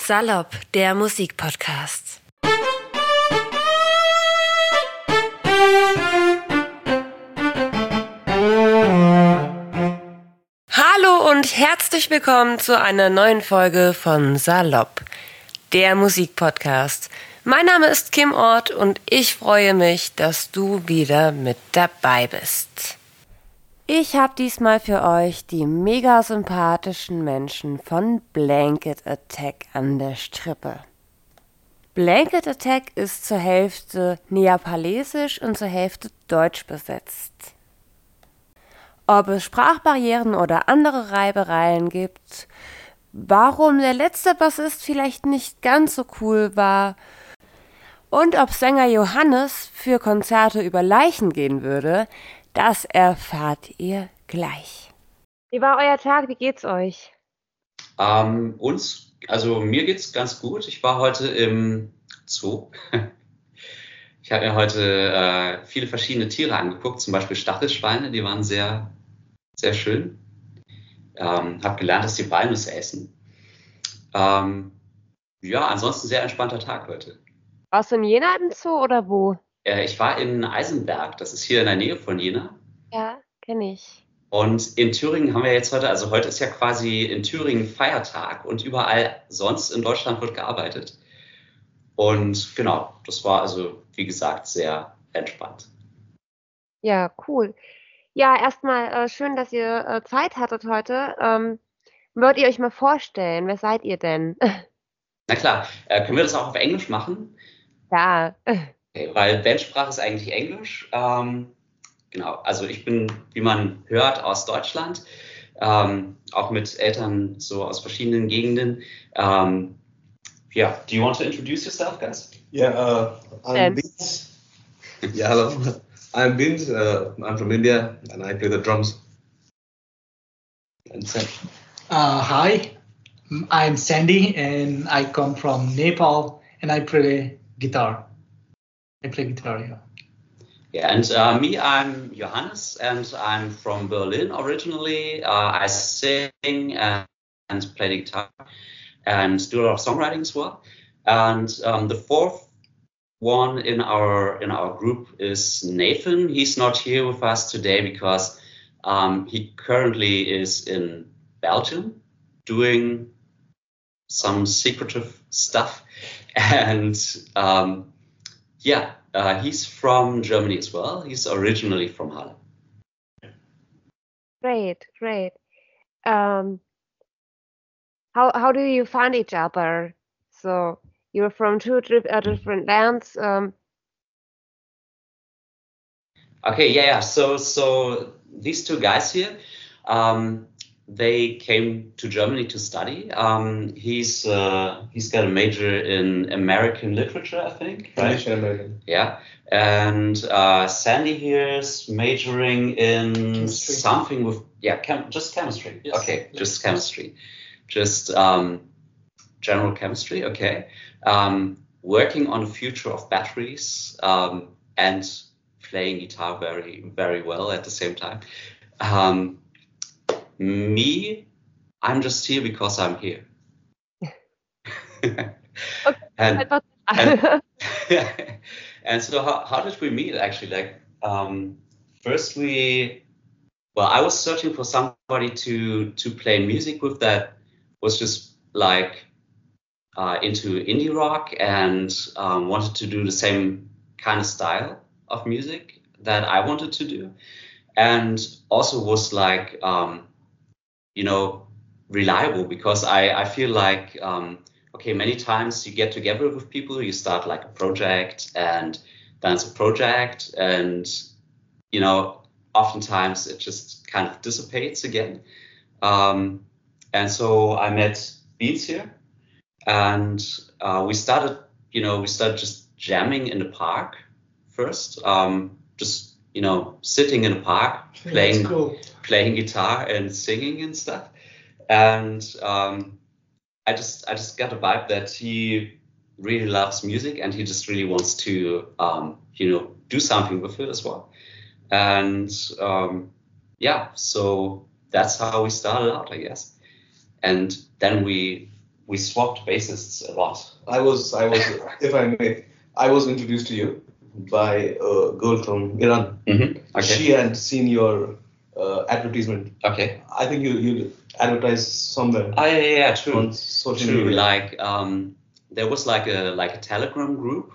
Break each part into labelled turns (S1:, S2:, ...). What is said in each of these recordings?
S1: Salopp, der Musikpodcast. Hallo und herzlich willkommen zu einer neuen Folge von Salopp, der Musikpodcast. Mein Name ist Kim Ort und ich freue mich, dass du wieder mit dabei bist. Ich habe diesmal für euch die mega sympathischen Menschen von Blanket Attack an der Strippe. Blanket Attack ist zur Hälfte nepalesisch und zur Hälfte deutsch besetzt. Ob es Sprachbarrieren oder andere Reibereien gibt, warum der letzte Bassist vielleicht nicht ganz so cool war und ob Sänger Johannes für Konzerte über Leichen gehen würde, das erfahrt ihr gleich. Wie war euer Tag? Wie geht's euch?
S2: Mir geht's ganz gut. Ich war heute im Zoo. Ich habe mir heute viele verschiedene Tiere angeguckt, zum Beispiel Stachelschweine, die waren sehr, sehr schön. Habe gelernt, dass die Walnüsse essen. Ansonsten sehr entspannter Tag heute.
S1: Warst du in Jena im Zoo oder wo?
S2: Ich war in Eisenberg, das ist hier in der Nähe von Jena.
S1: Ja, kenne ich.
S2: Und in Thüringen haben wir jetzt heute ist ja quasi in Thüringen Feiertag und überall sonst in Deutschland wird gearbeitet. Und genau, das war also, wie gesagt, sehr entspannt.
S1: Ja, cool. Ja, erstmal schön, dass ihr Zeit hattet heute. Wollt ihr euch mal vorstellen? Wer seid ihr denn?
S2: Na klar, können wir das auch auf Englisch machen?
S1: Ja.
S2: Okay, weil Bandsprache ist eigentlich Englisch. Genau, also ich bin, wie man hört, aus Deutschland, auch mit Eltern so aus verschiedenen Gegenden. Do you want to introduce yourself, guys?
S3: Yeah, I'm Vince. Yeah, hello. I'm Vince. I'm from India and I play the drums. And Sam.
S4: Hi, I'm Sandy and I come from Nepal and I play guitar. Yeah.
S2: Yeah, and me, I'm Johannes and I'm from Berlin originally. I sing and play the guitar and do a lot of songwriting as well. And the fourth one in our group is Nathan. He's not here with us today because he currently is in Belgium doing some secretive stuff. And he's from Germany as well. He's originally from Halle.
S1: Great. How do you find each other? So you're from two different lands.
S2: Okay, yeah. So these two guys here, they came to Germany to study. He's got a major in American literature, I think. Right?
S3: English and American.
S2: Yeah. And Sandy here is majoring in
S4: Chemistry.
S2: something with just chemistry.
S4: Yes.
S2: Okay, just chemistry. Just general chemistry. Okay. Working on the future of batteries and playing guitar very, very well at the same time. Me, I'm just here because I'm here.
S1: Okay.
S2: And so how did we meet actually? First I was searching for somebody to play music with that was just into indie rock and wanted to do the same kind of style of music that I wanted to do. And also was reliable because I feel like, many times you get together with people, you start like a project and then it's a project and, oftentimes it just kind of dissipates again. And so I met Beans here and we started just jamming in the park first, sitting in the park, playing guitar and singing and stuff. And I just got a vibe that he really loves music and he just really wants to, do something with it as well. And so that's how we started out, I guess. And then we we swapped bassists a lot.
S3: I was, if I may, I was introduced to you by a girl from Iran.
S2: Mm-hmm. Okay.
S3: She had seen your advertisement.
S2: Okay.
S3: I think you advertised somewhere.
S2: Yeah, true.
S3: On social
S2: True.
S3: media.
S2: Like there was like a Telegram group.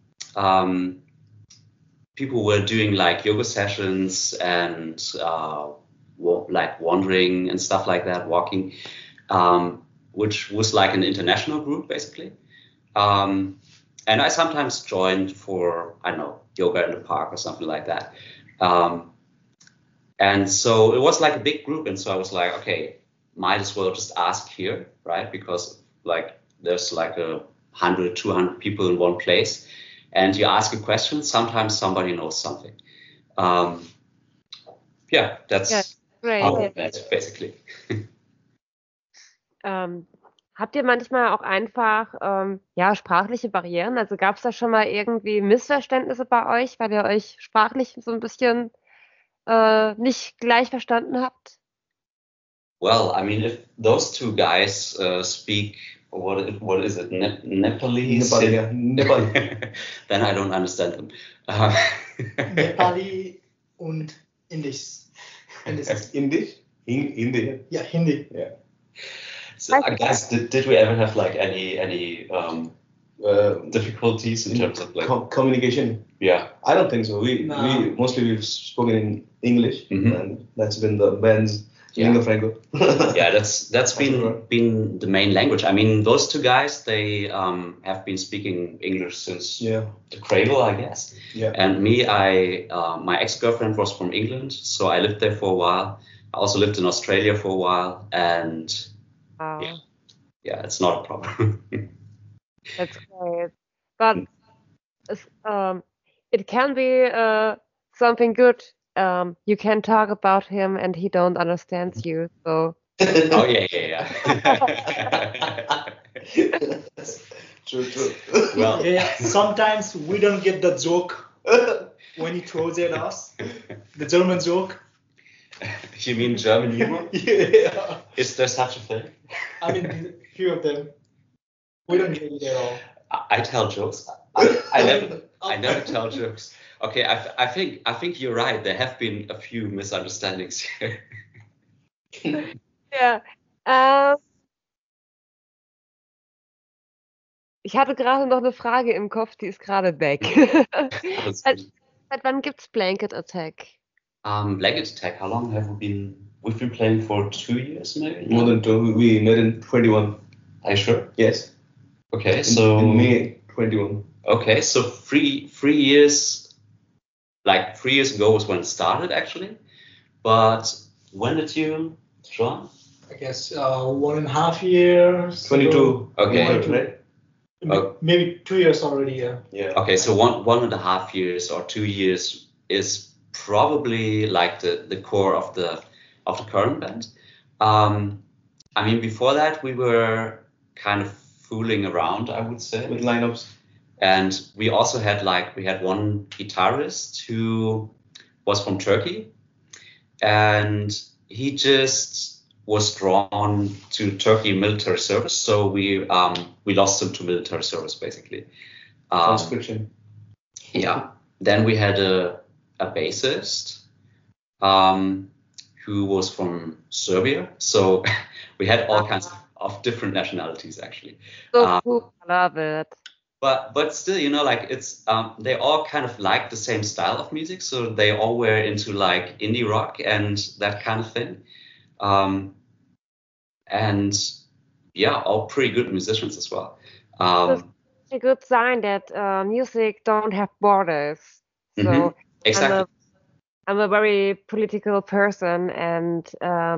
S2: People were doing like yoga sessions and like wandering and stuff like that, walking, which was like an international group basically. And I sometimes joined for, I don't know, yoga in the park or something like that. And so it was like a big group. And so I was like, okay, might as well just ask here, right? Because like there's like 100, 200 people in one place. And you ask a question, sometimes somebody knows something. That's
S1: great.
S2: how it went, basically.
S1: Habt ihr manchmal auch einfach sprachliche Barrieren? Also gab es da schon mal irgendwie Missverständnisse bei euch, weil ihr euch sprachlich so ein bisschen nicht gleich verstanden habt?
S2: Well, I mean, if those two guys speak, what is it, Nepalese?
S3: Nepali.
S2: Then I don't understand them.
S4: Nepali und Indisch.
S3: Indisch? Hindi.
S4: Yeah, Hindi.
S3: Yeah.
S2: So, guys, did we ever have like any difficulties in terms of like
S3: communication?
S2: Yeah.
S3: I don't think so. We we've spoken in English, and that's been the band's lingua franca.
S2: Yeah, that's been the main language. I mean, those two guys, they have been speaking English since the cradle, I guess.
S3: Yeah.
S2: And me, my ex-girlfriend was from England, so I lived there for a while. I also lived in Australia for a while, and it's not a problem.
S1: That's great. But it can be something good. You can talk about him and he don't understand you. So.
S2: Oh yeah.
S3: True.
S2: Well,
S4: sometimes we don't get the joke when he throws at us. The German joke.
S2: You mean German humor?
S4: Yeah.
S2: Is there such a thing?
S4: I mean, few of them. We don't get it at all.
S2: I tell jokes. I never tell jokes. Okay, I think you're right. There have been a few misunderstandings here.
S1: Ja. Ich hatte gerade noch eine Frage im Kopf, die ist gerade weg. Seit wann gibt's Blanket Attack?
S2: Blanket Attack, how long have we been? We've been playing for 2 years, maybe?
S3: More than 2. We met in 21.
S2: Are you sure?
S3: Yes.
S2: Okay, so...
S3: In May 21.
S2: Okay, so 3 years... Like 3 years ago was when it started, actually. But when did you join?
S4: I guess 1.5 years.
S3: 22.
S2: Okay.
S3: Right?
S4: Maybe 2 years already,
S3: Yeah.
S2: Okay, so 1.5 years or 2 years is probably like the core of the current band. I mean, before that we were kind of fooling around, I would say,
S3: With lineups.
S2: And we also had one guitarist who was from Turkey, and he just was drawn to Turkey military service. So we lost him to military service, basically.
S3: Conscription.
S2: Yeah. Then we had a bassist who was from Serbia. So we had all kinds of different nationalities, actually.
S1: So cool. I love it.
S2: But still, you know, like it's they all kind of like the same style of music, so they all were into like indie rock and that kind of thing, and yeah, all pretty good musicians as well.
S1: It's a good sign that music don't have borders. So
S2: exactly.
S1: I'm a very political person, and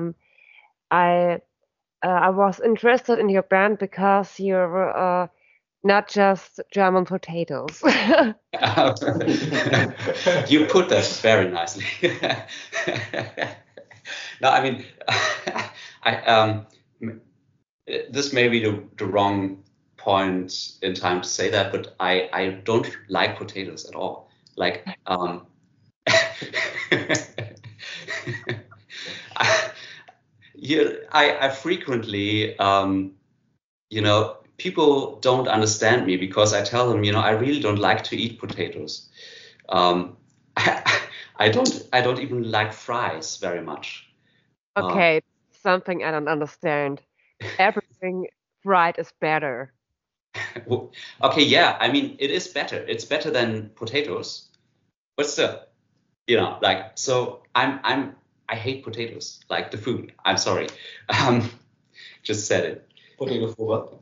S1: I was interested in your band because you're not just German potatoes.
S2: You put that very nicely. No, I mean, this may be the wrong point in time to say that, but I don't like potatoes at all. Like, I frequently you know, people don't understand me because I tell them, you know, I really don't like to eat potatoes. I don't even like fries very much.
S1: Okay, something I don't understand. Everything fried is better.
S2: Okay, yeah, I mean, it is better. It's better than potatoes, but still, you know, like, so I hate potatoes, like the food. I'm sorry. Just said it.
S3: Potato for what?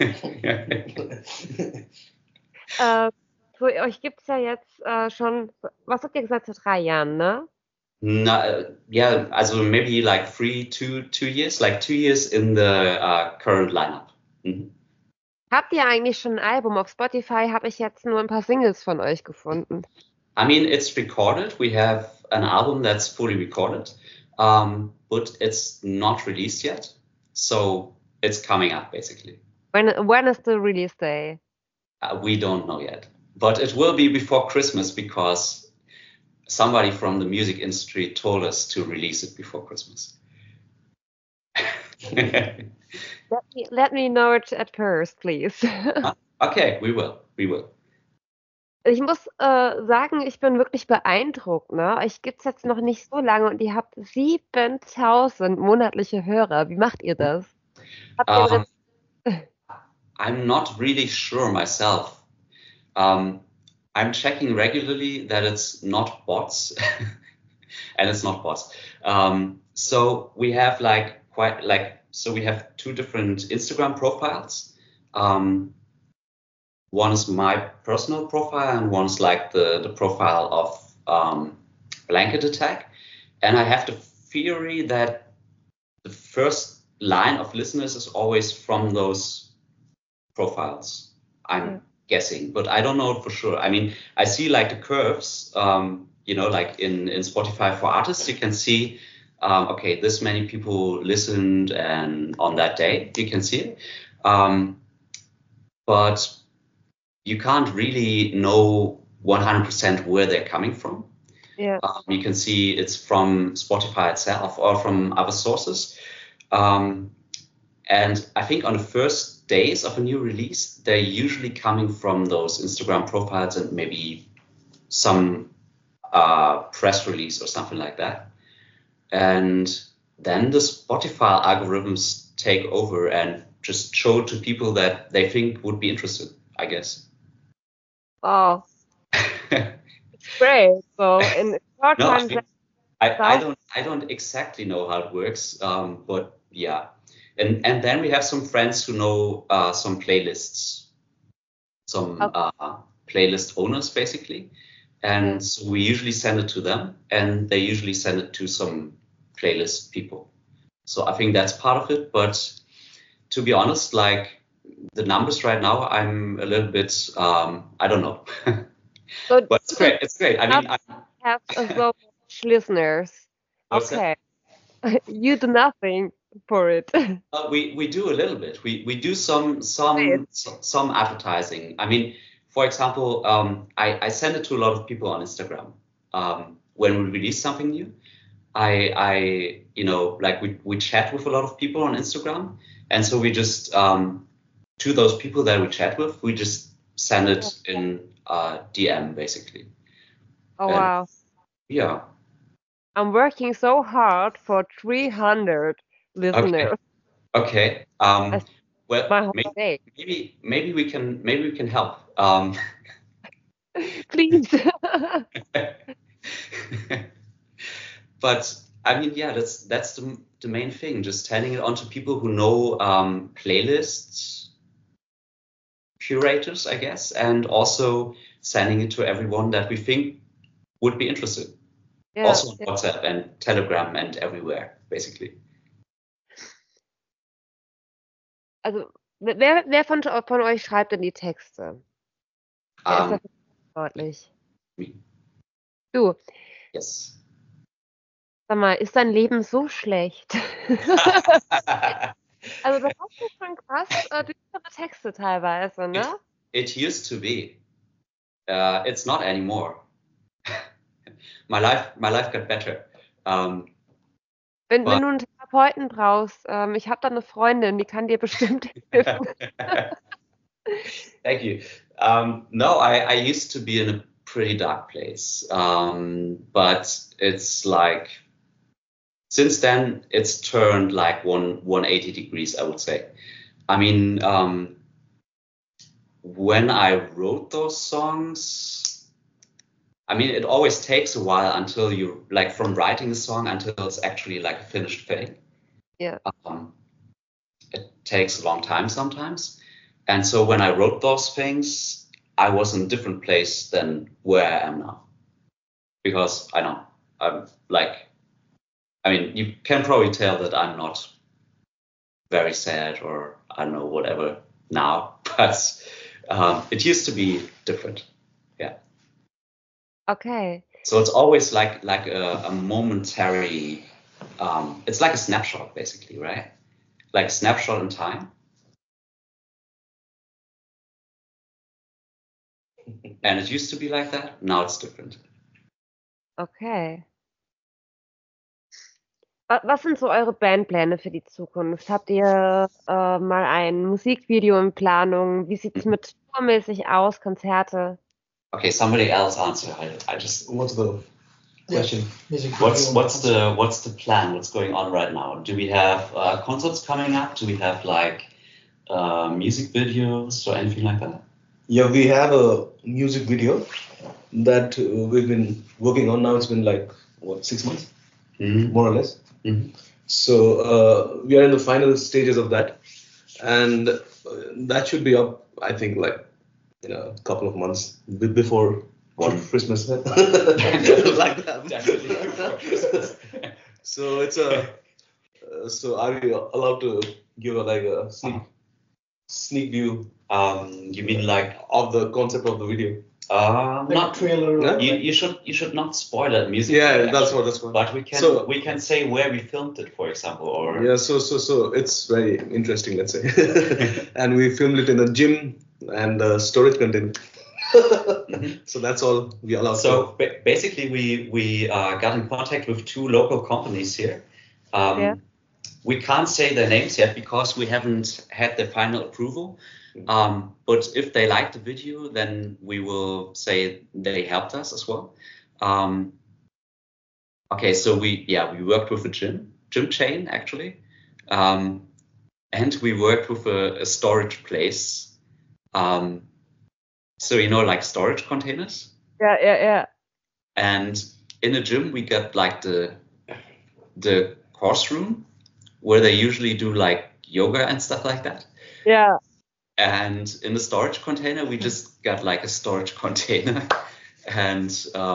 S1: Für euch gibt's ja jetzt schon, was habt ihr gesagt, seit 3 Jahren, ne?
S2: No, yeah, also maybe like 2 years, like 2 years in the current lineup. Mhm.
S1: Habt ihr eigentlich schon ein Album? Auf Spotify habe ich jetzt nur ein paar Singles von euch gefunden.
S2: I mean, it's recorded. We have an album that's fully recorded, but it's not released yet. So it's coming up, basically.
S1: When is the release day?
S2: We don't know yet, but it will be before Christmas because somebody from the music industry told us to release it before Christmas.
S1: Let me know it at first, please.
S2: Okay, we will.
S1: Ich muss sagen, ich bin wirklich beeindruckt, ne? Euch gibt's jetzt noch nicht so lange und ihr habt 7.000 monatliche Hörer. Wie macht ihr das? Habt ihr
S2: I'm not really sure myself. I'm checking regularly that it's not bots, and it's not bots. So we have we have 2 different Instagram profiles. One is my personal profile, and one's like the profile of Blanket Attack. And I have the theory that the first line of listeners is always from those profiles. I'm guessing, but I don't know for sure. I mean, I see like the curves, you know, like in Spotify for artists, you can see, okay, this many people listened, and on that day you can see it. But you can't really know 100% where they're coming from.
S1: Yeah.
S2: You can see it's from Spotify itself or from other sources. And I think on the first days of a new release, they're usually coming from those Instagram profiles and maybe some press release or something like that. And then the Spotify algorithms take over and just show to people that they think would be interested, I guess.
S1: Oh, it's great. So in short
S2: No,
S1: time,
S2: I don't exactly know how it works, but yeah. And then we have some friends who know some playlists, some playlist owners basically. And so we usually send it to them, and they usually send it to some playlist people. So I think that's part of it. But to be honest, like the numbers right now, I'm a little bit, I don't know. But it's great. It's great. I mean, I
S1: have so much listeners. Okay. You do nothing for it.
S2: We do a little bit. We do some advertising. I mean, for example, I send it to a lot of people on Instagram. When we release something new, I you know, like we chat with a lot of people on Instagram, and so we just to those people that we chat with, we just send it in DM basically.
S1: Oh, wow.
S2: Yeah.
S1: I'm working so hard for 300 listeners.
S2: Okay. Well, maybe we can help.
S1: Please.
S2: But I mean, yeah, that's the main thing. Just sending it on to people who know playlists, curators, I guess, and also sending it to everyone that we think would be interested. Yeah, also on WhatsApp and Telegram and everywhere, basically.
S1: Also, wer von euch schreibt denn die Texte? Wer ist dafür verantwortlich?
S2: Me.
S1: Du?
S2: Yes.
S1: Sag mal, ist dein Leben so schlecht? Also das ist schon krass düstere Texte teilweise, ne?
S2: It used to be. It's not anymore. My life got better.
S1: Wenn du einen Therapeuten brauchst, ich habe da eine Freundin, die kann dir bestimmt helfen.
S2: Thank you. No, I used to be in a pretty dark place, but it's like since then it's turned like 180 degrees, I would say. I mean, when I wrote those songs, I mean, it always takes a while until you like from writing a song until it's actually like a finished thing.
S1: Yeah.
S2: It takes a long time sometimes. And so when I wrote those things, I was in a different place than where I am now. Because I'm like, I mean, you can probably tell that I'm not very sad or I don't know, whatever now, but it used to be different. Yeah.
S1: Okay.
S2: So it's always like a momentary, it's like a snapshot basically, right? Like a snapshot in time. And it used to be like that. Now it's different.
S1: Okay. Was sind so eure Bandpläne für die Zukunft? Habt ihr mal ein Musikvideo in Planung? Wie sieht es mit tourmäßig aus, Konzerte?
S2: Okay, somebody else answer. I just
S3: What's the question?
S2: what's the plan? What's going on right now? Do we have concerts coming up? Do we have like music videos or anything like that?
S3: Yeah, we have a music video that we've been working on now. It's been like, 6 months? More or less.
S2: Mm-hmm.
S3: So we are in the final stages of that. And that should be up, I think, like, a couple of months before Christmas. Like that.
S2: Definitely before Christmas.
S3: So it's so are we allowed to give a sneak view?
S2: You mean like
S3: of the concept of the video?
S2: Not
S4: trailer.
S3: Yeah?
S2: You should not spoil that music.
S3: Yeah,
S2: video,
S3: that's
S2: actually.
S3: what.
S2: But we can say where we filmed it, for example, or
S3: Yeah, so it's very interesting, let's say. And we filmed it in a gym and a storage container. So that's all we allow.
S2: So basically, we got in contact with 2 local companies here. We can't say their names yet because we haven't had the final approval. But if they like the video, then we will say they helped us as well. Okay, so we worked with a gym chain actually, and we worked with a storage place. So like storage containers.
S1: Yeah.
S2: And in the gym we got like the course room where they usually do like yoga and stuff like that.
S1: Yeah.
S2: And in the storage container, we just got like a storage container, and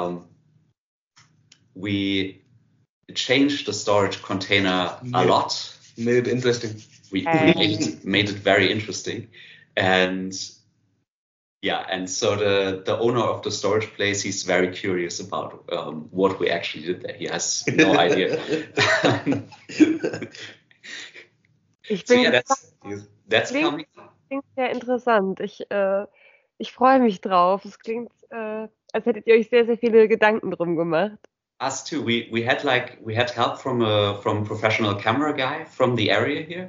S2: we changed the storage container a lot.
S3: Made it interesting.
S2: We made it very interesting, and so the owner of the storage place, he's very curious about what we actually did there. He has no idea. That's coming.
S1: Klingt sehr interessant. Ich freue mich drauf. Es klingt, als hättet ihr euch sehr, sehr viele Gedanken drum gemacht.
S2: Us too. We had help from a professional camera guy from the area here,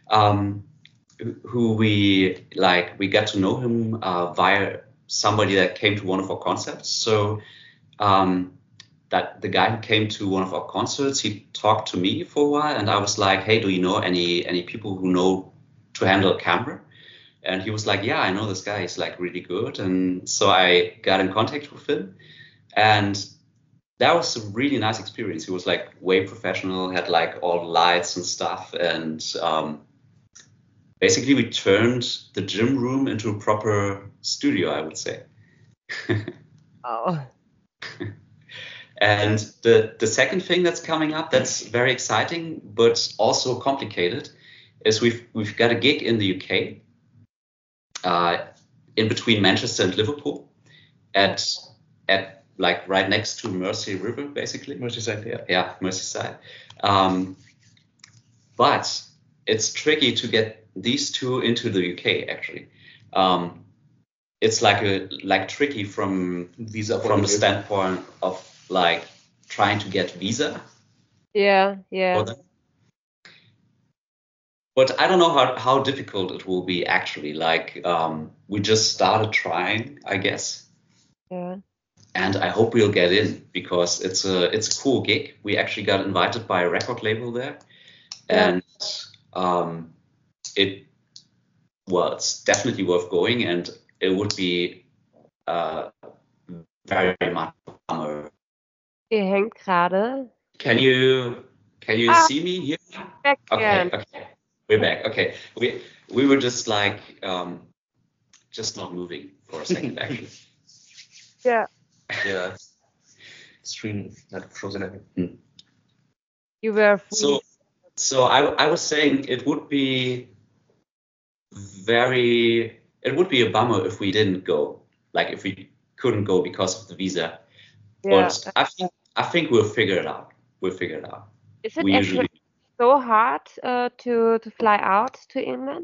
S2: who we got to know him via somebody that came to one of our concerts. So that the guy who came to one of our concerts, he talked to me for a while, and I was like, hey, do you know any people who know to handle a camera? And he was like, yeah, I know this guy. He's like really good. And so I got in contact with him, and that was a really nice experience. He was like way professional, had like all the lights and stuff. And basically we turned the gym room into a proper studio, I would say.
S1: Oh.
S2: And the second thing that's coming up that's very exciting, but also complicated, is we've got a gig in the UK, in between Manchester and Liverpool, at like right next to Mersey River, basically.
S3: Merseyside, yeah.
S2: Yeah, Merseyside. But it's tricky to get these 2 into the UK actually. It's like tricky from
S3: Visa
S2: from the standpoint of like trying to get visa
S1: Yeah,
S2: for
S1: yeah.
S2: them. But I don't know how difficult it will be actually. Like we just started trying, I guess.
S1: Yeah.
S2: And I hope we'll get in because it's a cool gig. We actually got invited by a record label there,
S1: Yeah.
S2: and it's definitely worth going, and it would be very much a bummer.
S1: Ihr hängt gerade.
S2: Can you
S1: Ah,
S2: see me here?
S1: back
S2: Okay,
S1: again.
S2: okay, we're back. Okay, we were just like just not moving for a second actually.
S1: Yeah.
S3: Yeah. Stream had frozen everything.
S1: You were free.
S2: So I was saying it would be a bummer if we didn't go, like if we couldn't go because of the visa.
S1: Yeah.
S2: But I think we'll figure it out. We'll figure it out.
S1: Is it
S2: We
S1: actually
S2: usually
S1: so hard to fly out to England?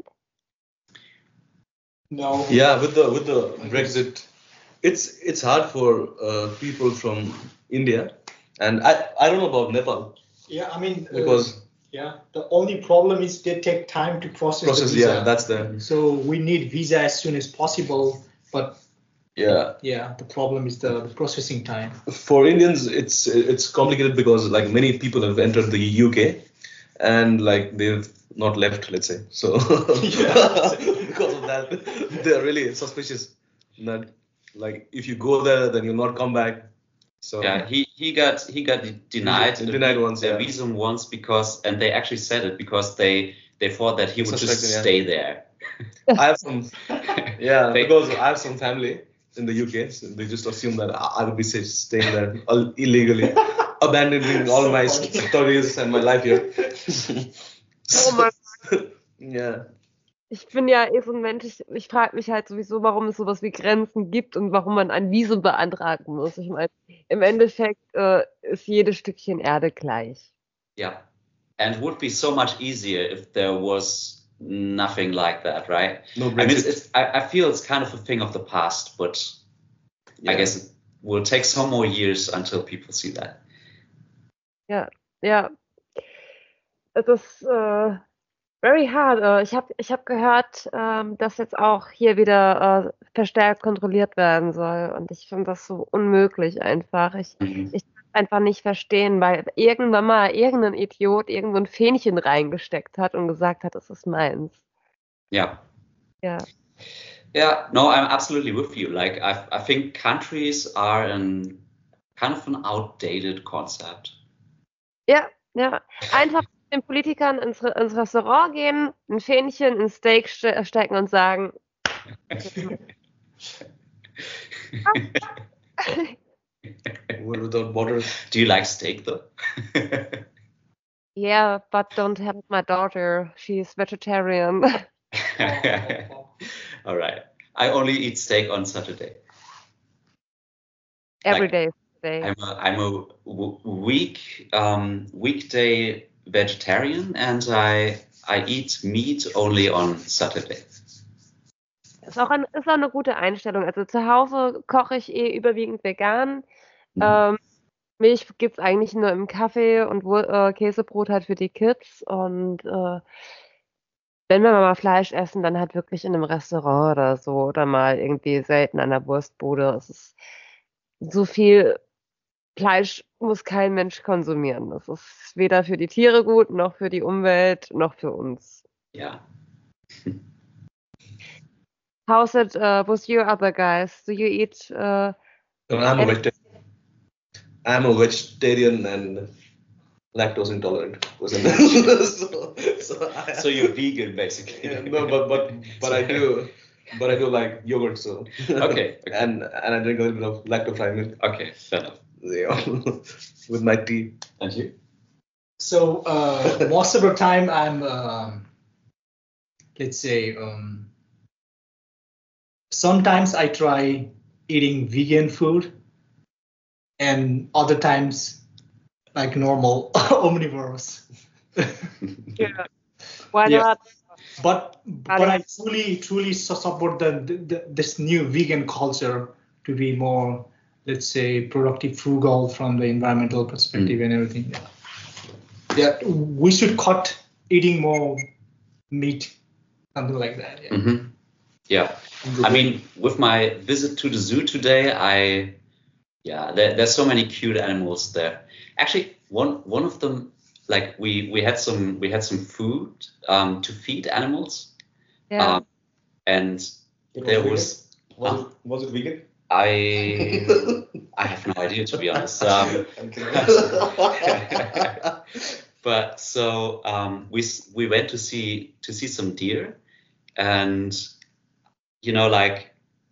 S4: No.
S3: Yeah, with the Brexit, it's hard for people from India, and I don't know about Nepal
S4: Yeah, I mean,
S3: because
S4: the only problem is they take time to process the visa.
S3: yeah, that's the
S4: So we need visa as soon as possible, but
S3: yeah.
S4: the problem is the processing time.
S3: For Indians, it's complicated because like many people have entered the UK, and like they've not left, let's say. So because of that, they're really suspicious that like if you go there, then you'll not come back. So
S2: yeah, he got denied
S3: Denied once,
S2: a
S3: yeah.
S2: visa once because, and they actually said it because they thought that he would just
S3: Suspected, yeah.
S2: stay there.
S3: I have some
S2: They-
S3: because I have some family in the UK, so they just assume that I would be staying there illegally, abandoning all my studies and my life here.
S1: Oh mein
S3: Yeah.
S1: Ich bin ja so ein Mensch, ich frage mich halt sowieso, warum es sowas wie Grenzen gibt und warum man ein Visum beantragen muss. Ich meine, im Endeffekt ist jedes Stückchen Erde gleich.
S2: Yeah, and it would be so much easier if there was nothing like that, right?
S3: No
S2: I mean,
S3: Brexit.
S2: I feel it's kind of a thing of the past, but I
S3: Yeah.
S2: guess it will take some more years until people see that.
S1: Ja, es ist very hard. Ich hab gehört, dass jetzt auch hier wieder verstärkt kontrolliert werden soll. Und ich finde das so unmöglich einfach. Ich kann es einfach nicht verstehen, weil irgendwann mal irgendein Idiot irgendwo ein Fähnchen reingesteckt hat und gesagt hat, es ist meins.
S2: Yeah.
S1: Ja.
S2: Yeah, no, I'm absolutely with you. Like, I think countries are kind of an outdated concept.
S1: Ja. Einfach mit den Politikern ins Restaurant gehen, ein Fähnchen ins Steak stecken und sagen,
S3: Without borders.
S2: Do you like steak though?
S1: yeah, but don't help my daughter. She's vegetarian.
S2: All right. I only eat steak on Saturday.
S1: Every
S2: Like,
S1: day.
S2: I'm a weekday vegetarian, and I eat meat only on Saturday.
S1: Ist auch eine gute Einstellung. Also zu Hause koche ich überwiegend vegan. Milch gibt's eigentlich nur im Kaffee und Käsebrot halt für die Kids. Und wenn wir mal Fleisch essen, dann halt wirklich in einem Restaurant oder so. Oder mal irgendwie selten an der Wurstbude. Es ist so viel Fleisch muss kein Mensch konsumieren. Das ist weder für die Tiere gut, noch für die Umwelt, noch für uns.
S2: Yeah.
S1: How's it with you other guys? Do you eat?
S3: I'm a vegetarian and lactose intolerant person.
S2: So you're vegan, basically.
S3: Yeah, no, but I do like yogurt, so
S2: Okay.
S3: and I drink a little bit of lactose milk.
S2: Okay, fair enough.
S3: Yeah, with my tea.
S2: And you?
S4: So most of the time I'm, let's say, sometimes I try eating vegan food, and other times like normal omnivorous.
S1: Yeah. Why
S3: Yeah.
S1: not?
S4: But I truly support this new vegan culture to be more, let's say, productive, frugal from the environmental perspective and everything. Yeah. Yeah, we should cut eating more meat, something like that. Yeah.
S2: Mm-hmm. Yeah. I mean, with my visit to the zoo today, there's so many cute animals there. Actually, one of them, like we had some food to feed animals.
S1: Yeah.
S2: And there was
S3: it vegan?
S2: I have no idea, to be honest. But so we went to see some deer, and like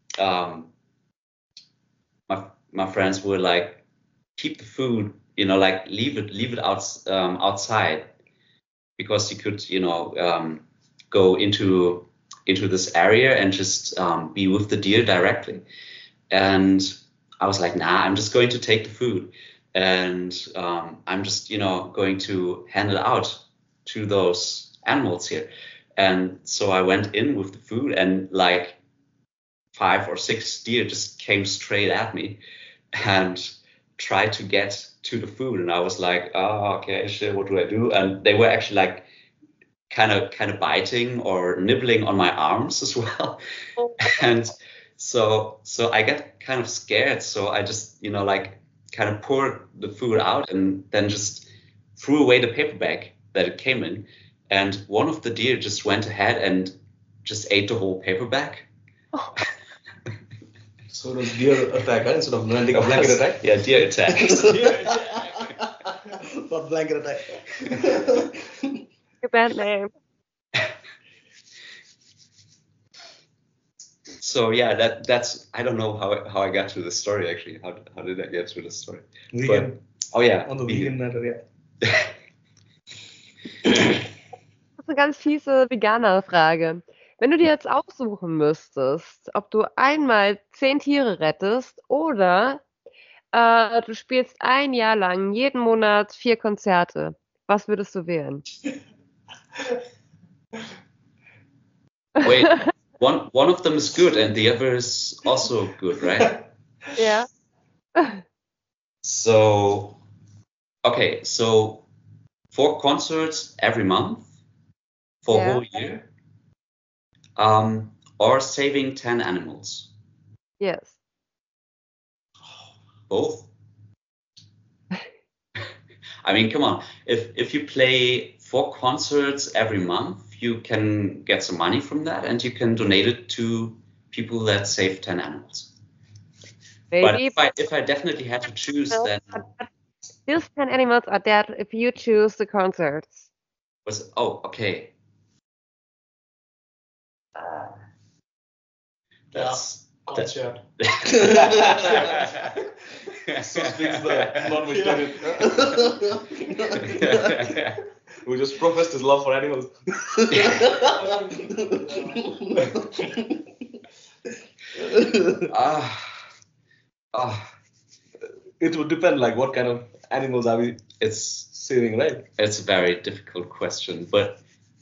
S2: my friends were like, keep the food, like leave it outside, because you could go into this area and just be with the deer directly. And I was like, nah, I'm just going to take the food, and I'm just going to hand it out to those animals here. And so I went in with the food, and like 5 or 6 deer just came straight at me and tried to get to the food. And I was like, oh, okay, shit, what do I do? And they were actually like kind of biting or nibbling on my arms as well. And so I got kind of scared. So I just, like kind of poured the food out and then just threw away the paper bag that it came in. And one of the deer just went ahead and just ate the whole paper bag.
S1: Oh.
S3: So it was deer attack, right? Instead of landing a blanket attack?
S2: Yeah, deer attack.
S3: Not blanket attack.
S1: A bad name.
S2: So yeah, that's I don't know how I got to the story actually. How did I get to the story?
S3: Vegan.
S2: Oh ja.
S3: On the vegan matter, ja.
S1: Das ist eine ganz fiese Veganer-Frage. Wenn du dir jetzt aussuchen müsstest, ob du einmal 10 Tiere rettest oder du spielst ein Jahr lang jeden Monat 4 Konzerte, was würdest du wählen?
S2: Wait, one of them is good and the other is also good, right?
S1: Ja.
S2: So, okay, so 4 concerts every month for a whole year, or saving 10 animals.
S1: Yes.
S2: Both. I mean, come on. If you play 4 concerts every month, you can get some money from that, and you can donate it to people that save 10 animals.
S1: Maybe,
S2: but if I definitely had to choose, then
S1: these 10 animals are dead if you choose the concerts.
S2: Okay. That's
S4: Concert.
S3: So speaks the non-vegetarian. Who just professed his love for animals. It would depend, like what kind of animals are we saving, right?
S2: It's a very difficult question, but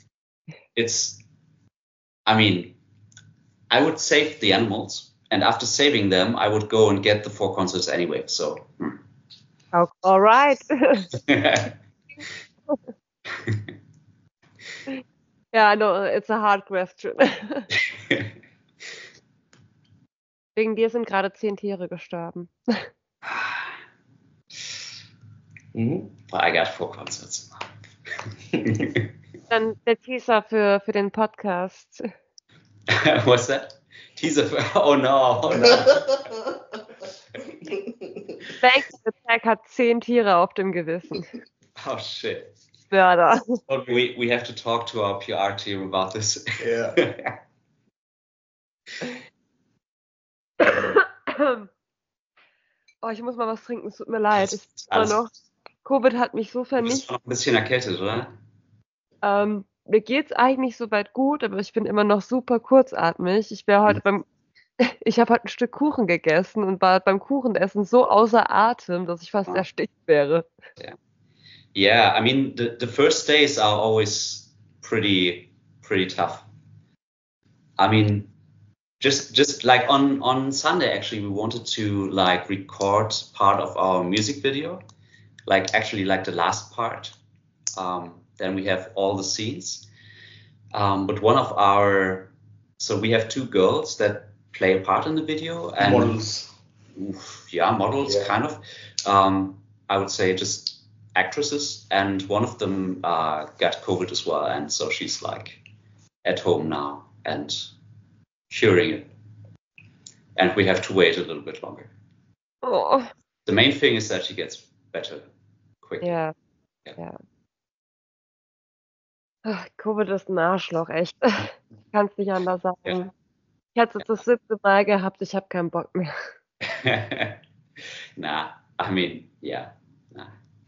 S2: I mean, I would save the animals, and after saving them, I would go and get the 4 concerts anyway. So.
S1: Oh, all right. Yeah, I know, it's a hard question. Wegen dir sind gerade 10 Tiere gestorben.
S2: I got 4 concerts.
S1: Dann der Teaser für den Podcast.
S2: What's that? Teaser for... Oh no.
S1: Bank Attack hat 10 Tiere auf dem Gewissen.
S2: Oh shit.
S1: Mörder.
S2: We have to talk to our PR team about this.
S3: Yeah.
S1: Oh, ich muss mal was trinken, es tut mir leid. Covid hat mich so
S2: Du bist
S1: vernichtet.
S2: noch ein bisschen erkältet, oder?
S1: Mir geht's eigentlich soweit gut, aber ich bin immer noch super kurzatmig. Ich habe heute ein Stück Kuchen gegessen und war beim Kuchenessen so außer Atem, dass ich fast erstickt wäre.
S2: Yeah, I mean the first days are always pretty tough. I mean, just like on Sunday actually we wanted to like record part of our music video, like actually like the last part, then we have all the scenes. But so we have 2 girls that play a part in the video. And
S3: Models.
S2: Models,
S3: Yeah.
S2: kind of. I would say just actresses, and one of them got COVID as well, and so she's like at home now and curing it. And we have to wait a little bit longer.
S1: Oh,
S2: The main thing is that she gets better quickly.
S1: ja.
S2: Ja.
S1: Ja. Ach, Covid ist ein Arschloch, echt. Kannst nicht anders sagen.
S2: Ja.
S1: Ich hatte es das 7. Mal gehabt, ich habe keinen Bock mehr.
S2: Nah, I mean, yeah, nah.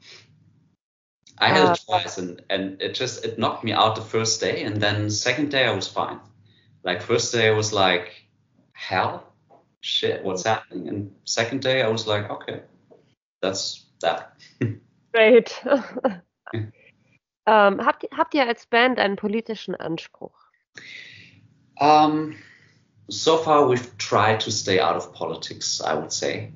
S2: I had it twice, and it knocked me out the first day, and then second day I was fine. Like first day I was like, hell, shit, what's happening? And second day I was like, okay, that's that.
S1: Great. Habt ihr als Band einen politischen Anspruch?
S2: So far we've tried to stay out of politics, I would say,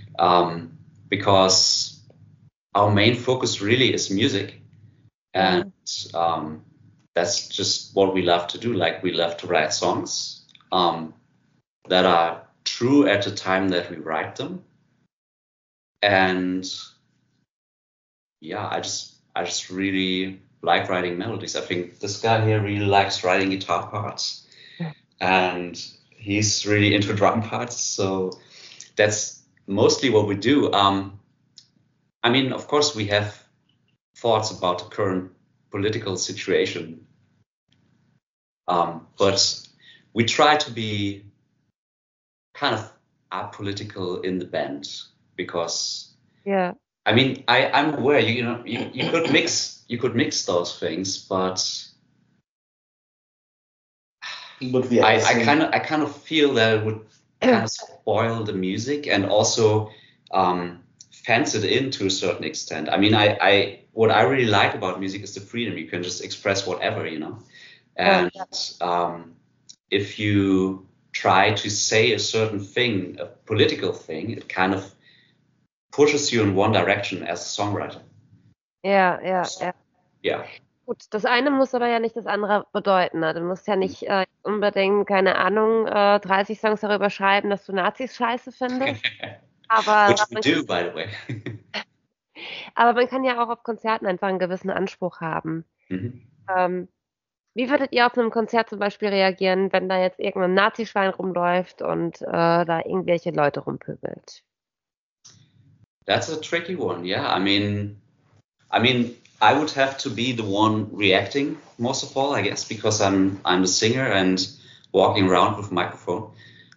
S2: because our main focus really is music, and that's just what we love to do. Like we love to write songs that are true at the time that we write them, and yeah, I just really like writing melodies. I think this guy here really likes writing guitar parts, and he's really into drum parts. So that's mostly what we do. I mean, of course, we have thoughts about the current political situation, but we try to be kind of apolitical in the band because,
S1: Yeah.
S2: I mean, I'm aware you could mix those things, but
S3: we
S2: I kind of feel that it would kind of spoil the music and also fence it in to a certain extent. I mean, what I really like about music is the freedom. You can just express whatever, and if you try to say a certain thing, a political thing, it kind of pushes you in one direction as a songwriter.
S1: Ja.
S2: Yeah.
S1: Gut, das eine muss aber ja nicht das andere bedeuten. Ne? Du musst ja nicht unbedingt, keine Ahnung, 30 Songs darüber schreiben, dass du Nazis scheiße findest. Aber
S2: Which we do, by the way.
S1: aber man kann ja auch auf Konzerten einfach einen gewissen Anspruch haben. Wie würdet ihr auf einem Konzert zum Beispiel reagieren, wenn da jetzt irgendein Nazischwein rumläuft und da irgendwelche Leute rumpöbelt?
S2: That's a tricky one. Yeah, I mean, I would have to be the one reacting most of all, I guess, because I'm the singer and walking around with a microphone.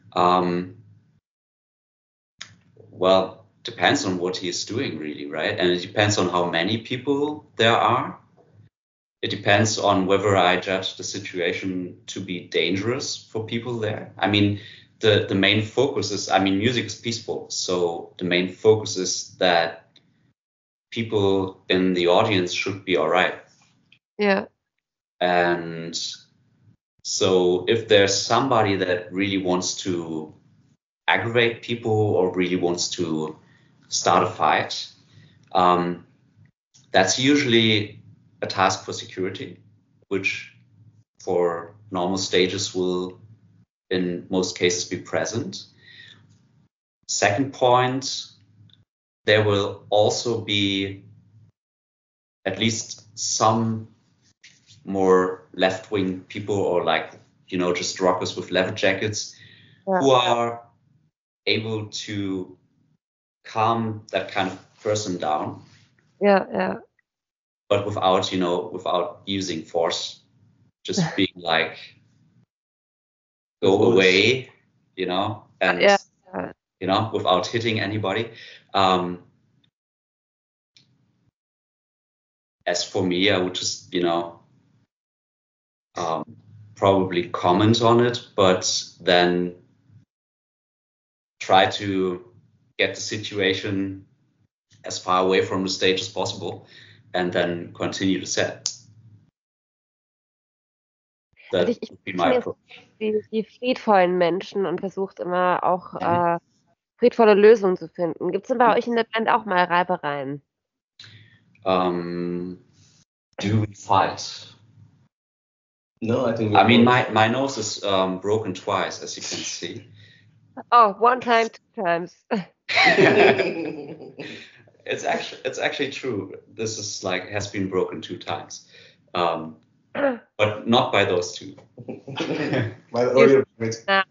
S2: Well, depends on what he is doing, really, right? And it depends on how many people there are. It depends on whether I judge the situation to be dangerous for people there. I mean, the main focus is, music is peaceful. So the main focus is that people in the audience should be all right.
S1: Yeah.
S2: And so if there's somebody that really wants to aggravate people or really wants to start a fight, that's usually a task for security, which for normal stages will in most cases be present. Second point, there will also be at least some more left-wing people or just rockers with leather jackets who are able to calm that kind of person down.
S1: Yeah.
S2: But without using force, just being like, go away, and without hitting anybody. As for me, I would just, probably comment on it, but then try to get the situation as far away from the stage as possible and then continue the set. That would be my approach.
S1: Die friedvollen Menschen und versucht immer auch friedvolle Lösungen zu finden. Gibt es denn bei euch in der Band auch mal Reibereien?
S2: Do we fight?
S3: No, I think.
S2: I mean, my nose is broken twice, as you can see.
S1: Oh, one time, 2 times.
S2: It's actually true. This is has been broken 2 times, but not by those two.
S3: My earlier mates.
S1: Now.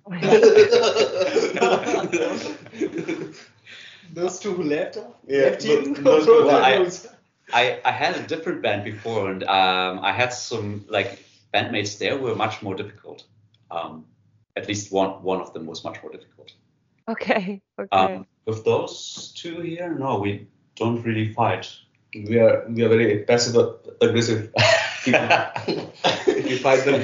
S4: Those two who left
S3: you.
S2: Well, I had a different band before, and I had some bandmates there who were much more difficult. At least one of them was much more difficult.
S1: Okay.
S2: With those two here, no, we don't really fight.
S3: We are very passive aggressive people. If you fight them,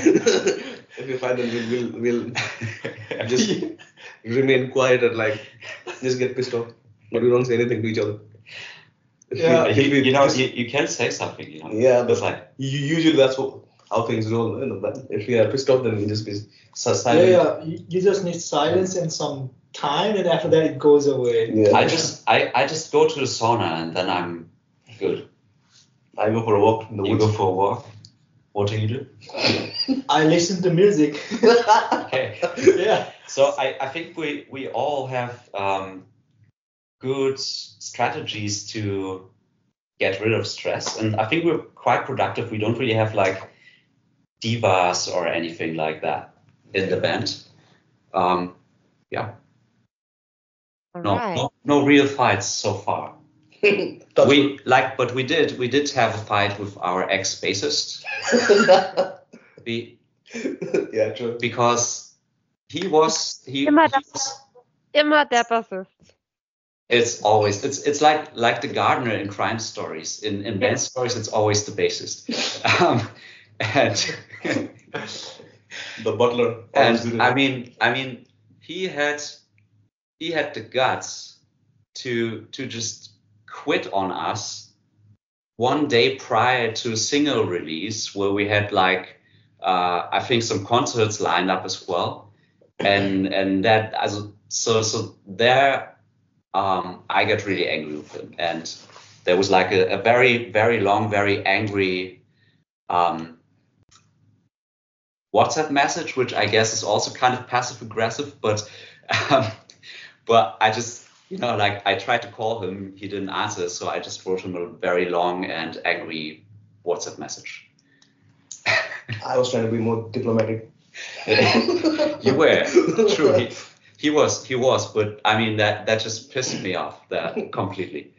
S3: we'll just remain quiet and just get pissed off, but we don't say anything to each other.
S4: Yeah,
S2: you can say something.
S3: Yeah, but
S2: It's
S3: usually that's how things roll. But if we are pissed off, then we just be silent.
S4: Yeah. You just need silence and some time, and after that it goes away.
S3: Yeah.
S2: I just go to the sauna and then I'm good.
S3: I go for a walk in the
S2: You
S3: woods.
S2: go for a walk. What do you do?
S4: I listen to music.
S2: Okay.
S4: Yeah.
S2: So I think we all have good strategies to get rid of stress, and I think we're quite productive. We don't really have divas or anything like that in the band. Yeah.
S1: All
S2: No,
S1: right.
S2: no real fights so far. But we did have a fight with our ex-bassist.
S3: Yeah, true.
S2: Because he was
S1: Immer der Bassist.
S2: it's always it's like the gardener in crime stories. In band stories, it's always the bassist. And
S3: The butler.
S2: and I mean he had the guts to just quit on us one day prior to a single release where we had I think some concerts lined up as well, and that so there I got really angry with him, and there was a very, very long, very angry WhatsApp message, which I guess is also kind of passive aggressive, but I just I tried to call him, he didn't answer, so I just wrote him a very long and angry WhatsApp message.
S3: I was trying to be more diplomatic.
S2: You were, true. He was, but I mean that just pissed me off completely.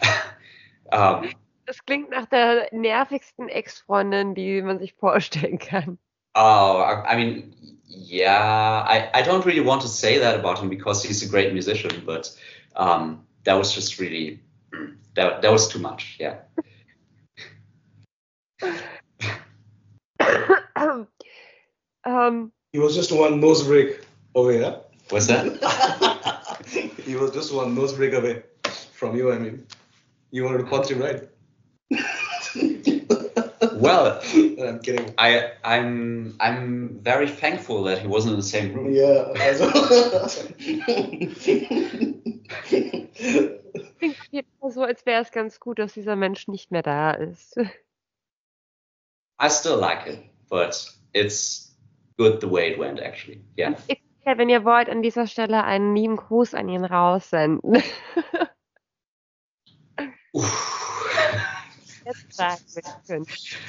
S1: Das klingt nach der nervigsten Ex-Freundin, die man sich vorstellen kann.
S2: Oh, I mean, yeah, I don't really want to say that about him because he's a great musician, but that was just really that was too much. Yeah.
S3: He was just one nose break away, huh?
S2: What's that?
S3: He was just one nose break away from you. I mean, you wanted to punch him, right?
S2: Well,
S3: I'm kidding.
S2: I'm very thankful that he wasn't in the same room.
S3: Yeah.
S1: Klingt auf jeden Fall so, als wäre es ganz gut, dass dieser Mensch nicht mehr da ist.
S2: I still like it, but it's good the way it went, actually. Yeah.
S1: Ich kann, wenn ihr wollt, an dieser Stelle einen lieben Gruß an ihn raussenden. Jetzt sagen wir können.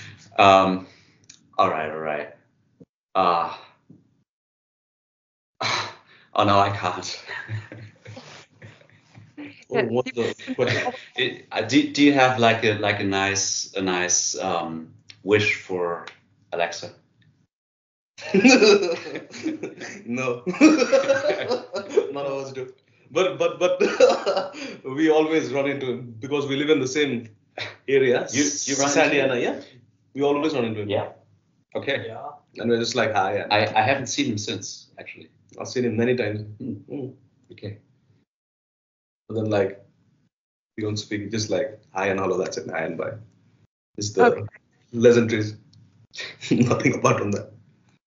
S2: All right. Oh no, I can't.
S3: What's the question?
S2: Do you have a nice wish for Alexa?
S3: No. None of us do. But we always run into him because we live in the same area.
S2: You run
S3: Sandy
S2: into
S3: and I, yeah. We always run into him.
S2: Yeah. Okay.
S4: Yeah.
S3: And we're just like, hi. And
S2: I haven't seen him since, actually.
S3: I've seen him many times.
S2: Okay.
S3: But then we don't speak, just hi and hello, that's it. Hi and bye. It's the
S1: Okay.
S3: pleasantries. Nothing apart from that.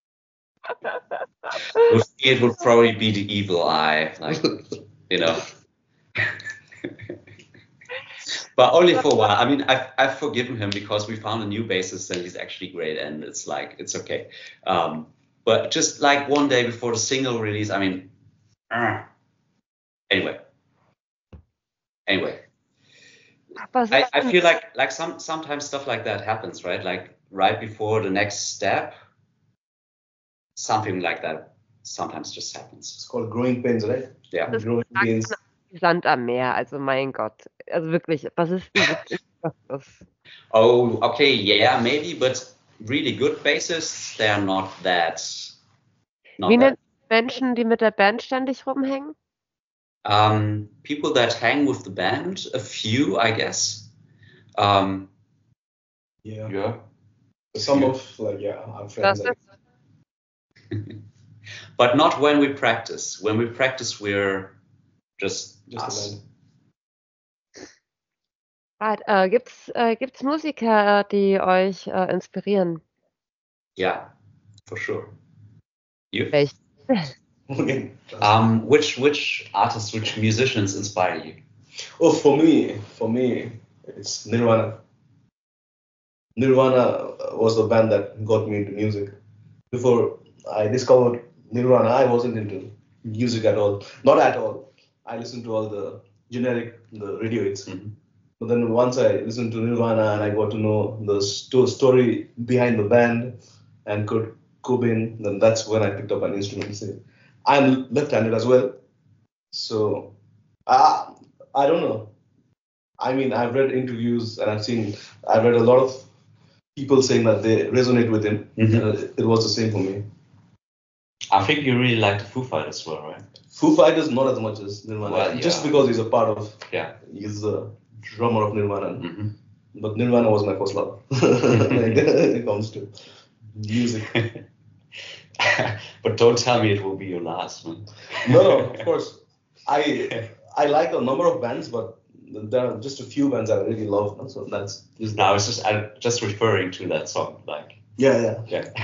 S2: With me, it would probably be the evil eye, But only for a while. I mean, I've forgiven him because we found a new bassist and he's actually great, and it's like it's okay. But just like one day before the single release, I mean, anyway. I feel like sometimes stuff like that happens, right? Like right before the next step, something like that sometimes just happens.
S3: It's called growing pains, right?
S2: Yeah.
S3: Growing pains.
S1: Sand am Meer, also mein Gott. Also wirklich, Bassisten gibt es.
S2: Oh, okay, yeah, maybe, but really good bassists, they're not that.
S1: Wie nennt Menschen, die mit der Band ständig rumhängen?
S2: People that hang with the band, a few, I guess.
S3: Yeah. Some of our friends.
S2: But not when we practice. When we practice, we're just us.
S1: Right. Gibt's Musiker, die euch inspirieren?
S2: Yeah, for sure. You?
S1: Welche?
S2: Which artists, which musicians inspire you?
S3: Oh, for me, it's Nirvana. Nirvana was the band that got me into music. Before I discovered Nirvana, I wasn't into music at all. Not at all. I listened to all the radio hits. Mm-hmm. But then once I listened to Nirvana and I got to know the story behind the band and Kurt Cobain, then that's when I picked up an instrument. I'm left-handed as well. So I don't know. I mean, I've read interviews and I've read a lot of people saying that they resonate with him. Mm-hmm. It was the same for me.
S2: I think you really like the Foo Fighters as well, right?
S3: Foo Fighters, not as much as Nirvana. Well, yeah. Just because he's a part of, he's the drummer of Nirvana. Mm-hmm. But Nirvana was my first love when it comes to music.
S2: But don't tell me it will be your last one.
S3: No, of course. I like a number of bands, but there are just a few bands I really love. So that's.
S2: I was just referring to that song, like.
S3: Yeah.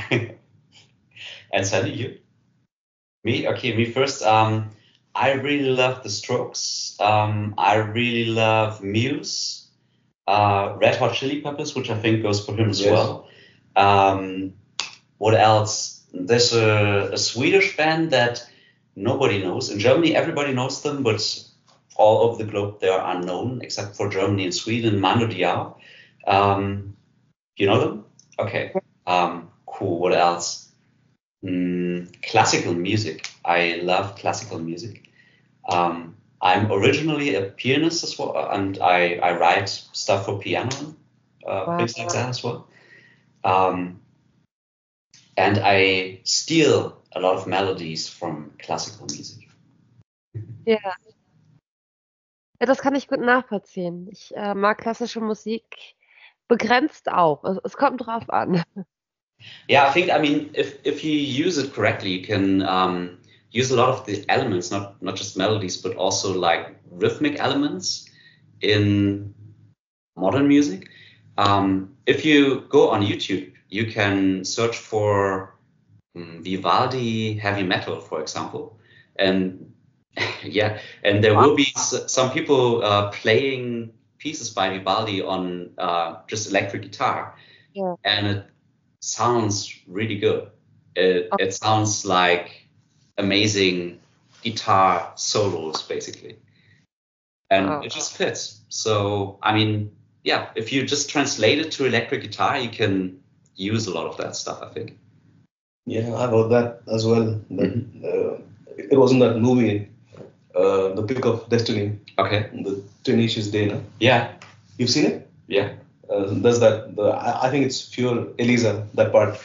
S2: And Sandy, you? Me first. I really love The Strokes. I really love Muse. Red Hot Chili Peppers, which I think goes for him as well. What else? There's a Swedish band that nobody knows. In Germany, everybody knows them, but all over the globe, they are unknown, except for Germany and Sweden. Mando Diao. You know them? Okay. Cool. What else? Classical music. I love classical music. I'm originally a pianist as well, and I write stuff for piano, things like that as well. And I steal a lot of melodies from classical music.
S1: Ja. Ja, das kann ich gut nachvollziehen. Ich mag klassische Musik begrenzt auch. Es kommt drauf an.
S2: Yeah, I mean, if you use it correctly, you can use a lot of the elements, not just melodies, but also like rhythmic elements in modern music. If you go on YouTube, you can search for Vivaldi heavy metal, for example, and and there will be some people playing pieces by Vivaldi on just electric guitar, and it sounds really good. It sounds like amazing guitar solos, basically, and it just fits. So, I mean, if you just translate it to electric guitar, you can use a lot of that stuff, I think.
S3: Yeah, I heard that as well. It was in that movie, The Pick of Destiny.
S2: Okay.
S3: The Tenacious D, no?
S2: Yeah.
S3: You've seen it?
S2: Yeah.
S3: There's that. I think it's Pure Elisa, that part.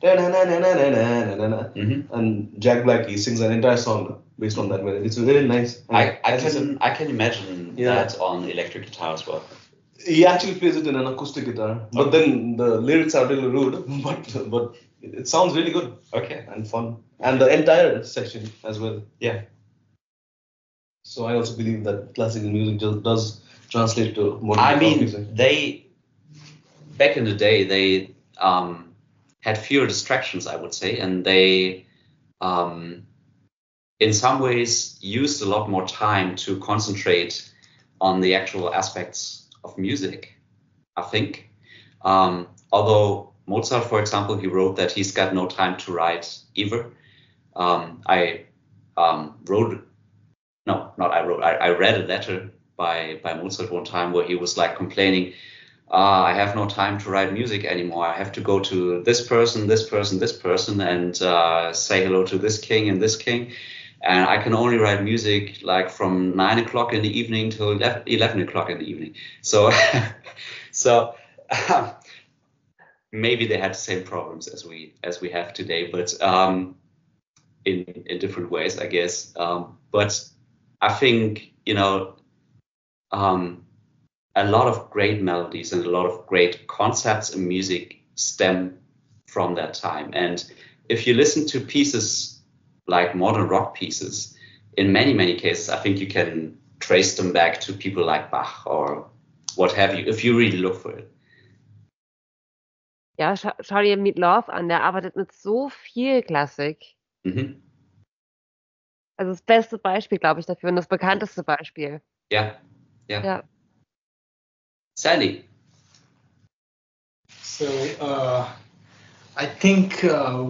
S3: And Jack Black, he sings an entire song based on that melody. It's really nice.
S2: I can imagine that on electric guitar as well.
S3: He actually plays it in an acoustic guitar, but then the lyrics are a little rude, but it sounds really good.
S2: Okay.
S3: And fun. And the entire section as well.
S2: Yeah.
S3: So I also believe that classical music just does translate to modern music.
S2: They back in the day they had fewer distractions, I would say, and they in some ways used a lot more time to concentrate on the actual aspects of music, I think. Although Mozart, for example, he wrote that he's got no time to write either. I read a letter by Mozart one time where he was like complaining, I have no time to write music anymore. I have to go to this person, and say hello to this king and this king. And I can only write music like from 9 o'clock in the evening till 11 o'clock in the evening. So, maybe they had the same problems as we have today, but in different ways, I guess. But I think, a lot of great melodies and a lot of great concepts in music stem from that time. And if you listen to pieces like modern rock pieces, in many, many cases, I think you can trace them back to people like Bach or what have you, if you really look for it.
S1: Ja, schau dir Meat Loaf an, der arbeitet mit so viel Klassik.
S2: Mhm.
S1: Also das beste Beispiel, glaube ich, dafür und das bekannteste Beispiel.
S2: Ja.
S1: Ja.
S2: Sandy.
S4: So I think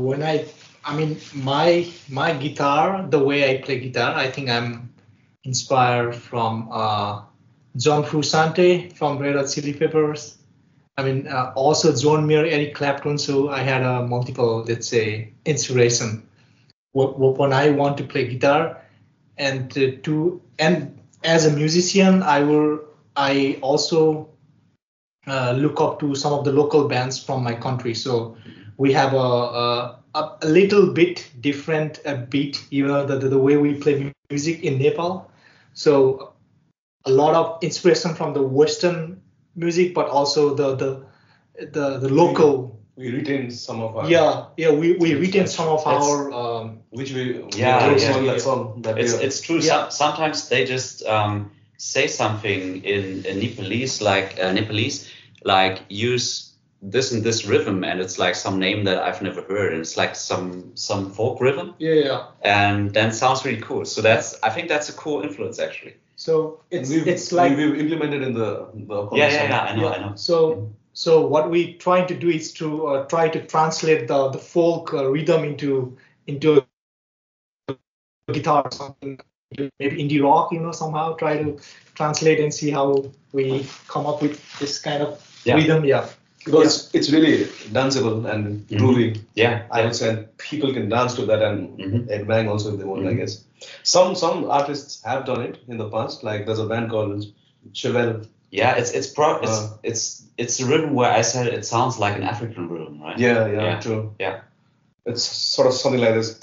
S4: my guitar, the way I play guitar, I think I'm inspired from John Frusciante from Red Hot Chili Peppers. Also John Mayer, Eric Clapton. So I had a multiple, let's say, inspiration when I want to play guitar, and as a musician, I also look up to some of the local bands from my country. So we have a little bit different beat, the way we play music in Nepal. So a lot of inspiration from the Western music, but also the local.
S3: We retain some of our.
S4: We retain some of our.
S3: Which we.
S2: That
S3: song.
S2: It's true.
S4: Yeah.
S2: Sometimes they just say something in Nepalese, like use this and this rhythm, and it's like some name that I've never heard, and it's like some folk rhythm.
S4: Yeah.
S2: And then sounds really cool. So I think that's a cool influence actually.
S4: So it's like
S3: we've implemented in the
S2: I know.
S4: So what we trying to do is to try to translate the folk rhythm into a guitar or something, maybe indie rock, somehow try to translate and see how we come up with this kind of rhythm.
S3: Because it's really danceable and groovy.
S2: Yeah,
S3: I would say people can dance to that and bang also if they want, I guess. Some artists have done it in the past. Like there's a band called Chevelle.
S2: Yeah, it's a rhythm where I said it sounds like an African rhythm, right?
S3: Yeah, true.
S2: Yeah.
S3: It's sort of something like this.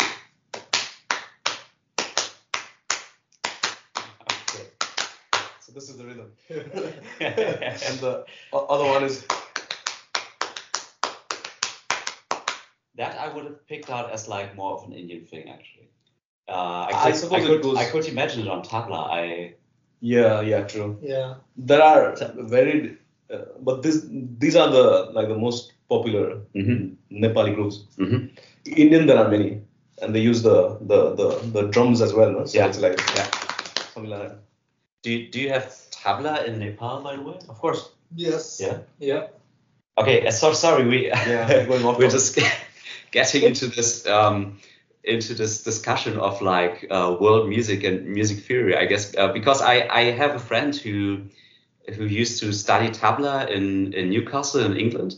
S3: Okay. So this is the rhythm. And the other one is.
S2: That I would have picked out as like more of an Indian thing, actually.
S3: I
S2: could imagine it on tabla.
S3: Yeah, true.
S4: Yeah.
S3: There are very, but these are the most popular Nepali groups. Indian, there are many, and they use the drums as well. No? So it's like something like that.
S2: Do you have tabla in Nepal, by the way?
S3: Of course.
S4: Yes.
S3: Yeah.
S2: Okay, so sorry, we're just getting into this discussion of like world music and music theory, I guess, because I have a friend who used to study tabla in Newcastle in England,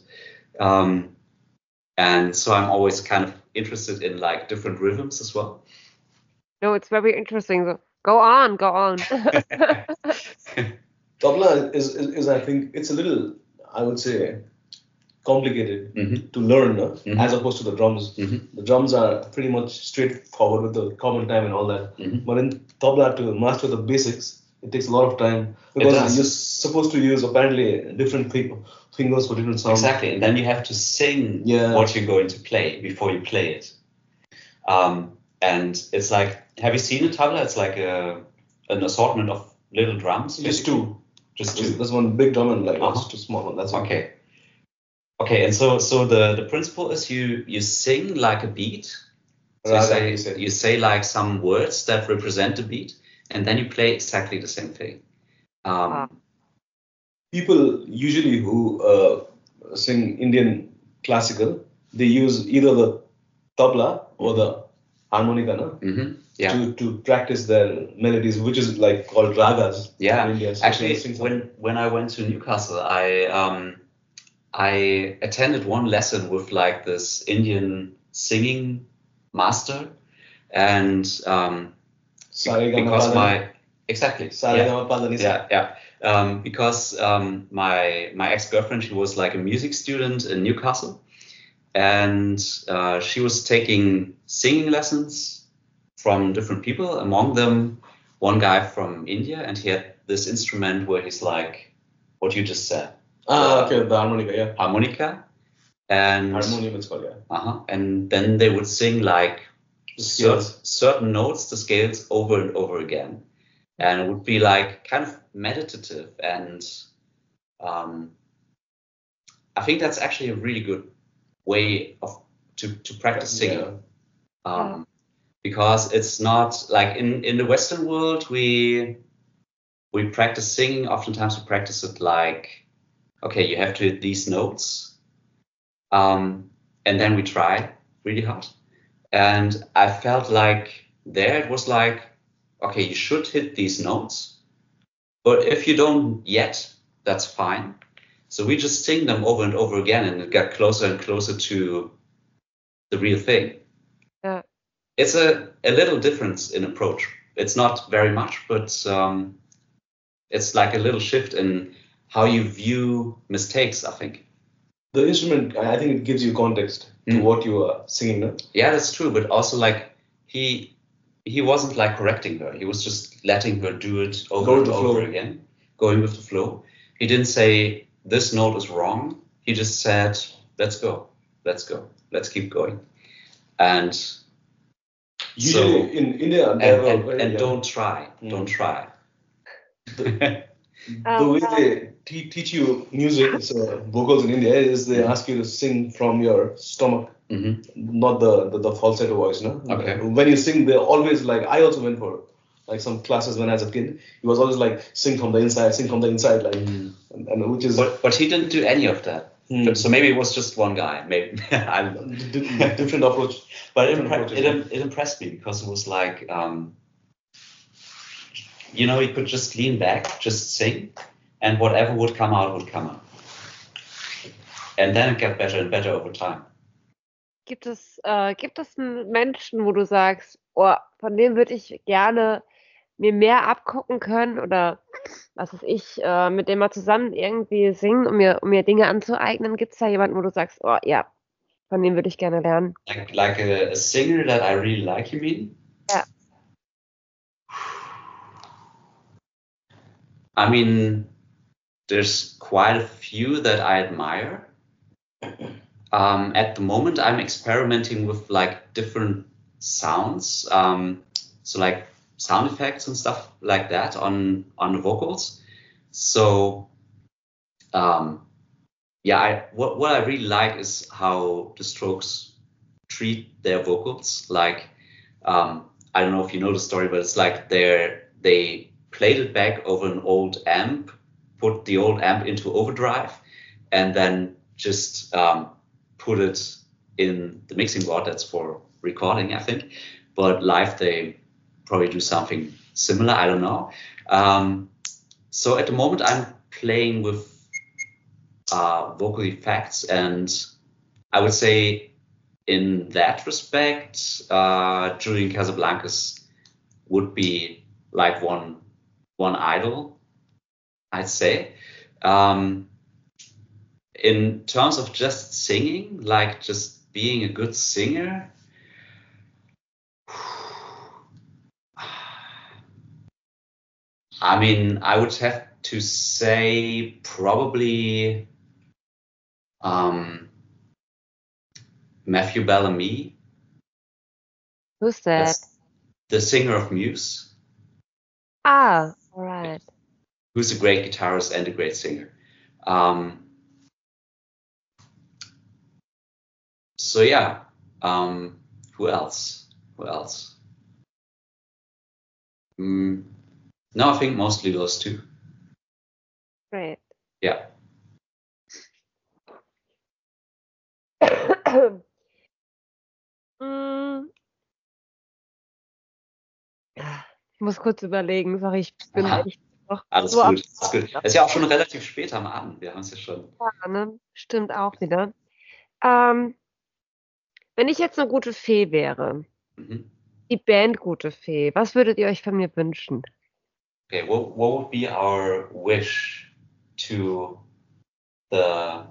S2: and so I'm always kind of interested in like different rhythms as well.
S1: No, it's very interesting. So go on.
S3: Tabla is I think it's a little, I would say, complicated to learn as opposed to the drums. The drums are pretty much straightforward with the common time and all that. But in tabla, to master the basics, it takes a lot of time because you're supposed to use apparently different fingers for different sounds.
S2: Exactly, and then you have to sing what you're going to play before you play it. And it's like, have you seen a tabla? It's like an assortment of little drums.
S3: Just two. There's one big drum and like just two small one. That's
S2: okay. Okay, and so the principle is you sing like a beat. So you say like some words that represent the beat, and then you play exactly the same thing.
S3: people usually who sing Indian classical, they use either the tabla or the harmonica, no?
S2: Mm-hmm. Yeah.
S3: to practice their melodies, which is like called ragas
S2: Yeah.
S3: in India. So
S2: Actually,
S3: they sing something.
S2: when I went to Newcastle, I attended one lesson with like this Indian singing master, and because my exactly because my ex-girlfriend, she was like a music student in Newcastle, and she was taking singing lessons from different people, among them one guy from India, and he had this instrument where he's like what you just said.
S3: Okay, the harmonica, yeah.
S2: Harmonica. And
S3: harmonium it's called, yeah.
S2: And then they would sing like certain notes, the scales, over and over again. And it would be like kind of meditative. And I think that's actually a really good way to practice singing. Because it's not like in the Western world, we practice singing. Oftentimes we practice it like, okay, you have to hit these notes. And then we try really hard. And I felt like there it was like, okay, you should hit these notes. But if you don't yet, that's fine. So we just sing them over and over again, and it got closer and closer to the real thing.
S1: Yeah.
S2: It's a little difference in approach. It's not very much, but it's like a little shift in how you view mistakes, I think.
S3: The instrument, I think it gives you context to what you are singing, no?
S2: Yeah, that's true. But also, like, he wasn't like correcting her. He was just letting her do it over and over again, going with the flow. He didn't say, this note is wrong. He just said, let's go, let's keep going. And
S3: usually in India,
S2: don't try.
S3: The way they teach you music, so vocals in India, is they ask you to sing from your stomach, not the falsetto voice, no?
S2: Okay.
S3: When you sing, they're always like, I also went for like some classes when I was a kid. He was always like, sing from the inside, like, and which is.
S2: But he didn't do any of that. So maybe it was just one guy. Maybe I don't know.
S3: Different approach.
S2: But it impressed me because it was like, you could just lean back, just sing, and whatever would come out would come out. And then it got better and better over time.
S1: Gibt es einen Menschen, wo du sagst, oh, von dem würde ich gerne mir mehr abgucken können oder was weiß ich, mit dem mal zusammen irgendwie singen, um mir Dinge anzueignen? Gibt es da jemanden, wo du sagst, oh ja, von dem würde ich gerne lernen?
S2: Like a singer that I really like, you mean?
S1: Ja.
S2: I mean, there's quite a few that I admire. At the moment, I'm experimenting with like different sounds, so like sound effects and stuff like that on the vocals. So, what I really like is how the Strokes treat their vocals. Like, I don't know if you know the story, but it's like they played it back over an old amp, put the old amp into overdrive, and then just put it in the mixing board. That's for recording, I think. But live, they probably do something similar. I don't know. So at the moment, I'm playing with vocal effects, and I would say in that respect, Julian Casablancas would be like one idol, I'd say. In terms of just singing, like just being a good singer, I mean, I would have to say probably Matthew Bellamy.
S1: Who's that?
S2: That's the singer of Muse.
S1: Ah, all right.
S2: Who's a great guitarist and a great singer. So yeah, who else? No, I think mostly those two.
S1: Great.
S2: Yeah.
S1: Mm, Ich muss kurz überlegen, sorry, ich bin
S2: Aha.
S1: echt noch
S2: Alles
S1: so
S2: gut, alles gut. Es ist ja auch schon relativ spät am Abend. Wir haben es ja schon.
S1: ne? Stimmt auch wieder. Ähm, Wenn ich jetzt eine gute Fee wäre,
S2: Mhm.
S1: die Band Gute Fee, was würdet ihr euch von mir wünschen?
S2: Okay, what would be our wish to the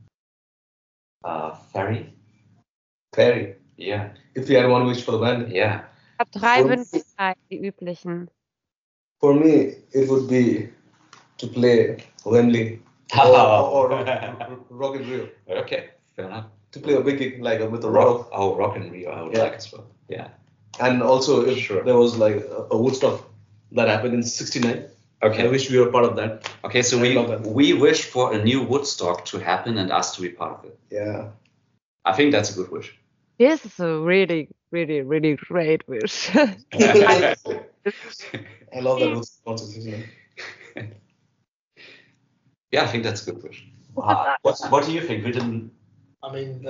S2: fairy?
S3: Fairy.
S2: Yeah,
S3: If you had one wish for the band,
S2: yeah.
S1: Ich habe 3
S3: For-
S1: Wünsche, frei, die üblichen.
S3: for me, it would be to play Wembley or Rock in Rio.
S2: Okay, fair enough.
S3: To play a big gig like with a lot
S2: Rock,
S3: of,
S2: Rock in Rio, I would
S3: Yeah.
S2: like as well. Yeah.
S3: and also if
S2: Sure.
S3: there was like a Woodstock that happened in '69.
S2: Okay.
S3: I wish we were part of that.
S2: Okay, so
S3: I love that.
S2: we wish for a new Woodstock to happen and us to be part of it.
S3: Yeah.
S2: I think that's a good wish.
S1: This is a really, really, really great wish.
S3: I love that Woodstock concert.
S2: Yeah, I think that's a good wish. What do you think? We didn't.
S4: I mean,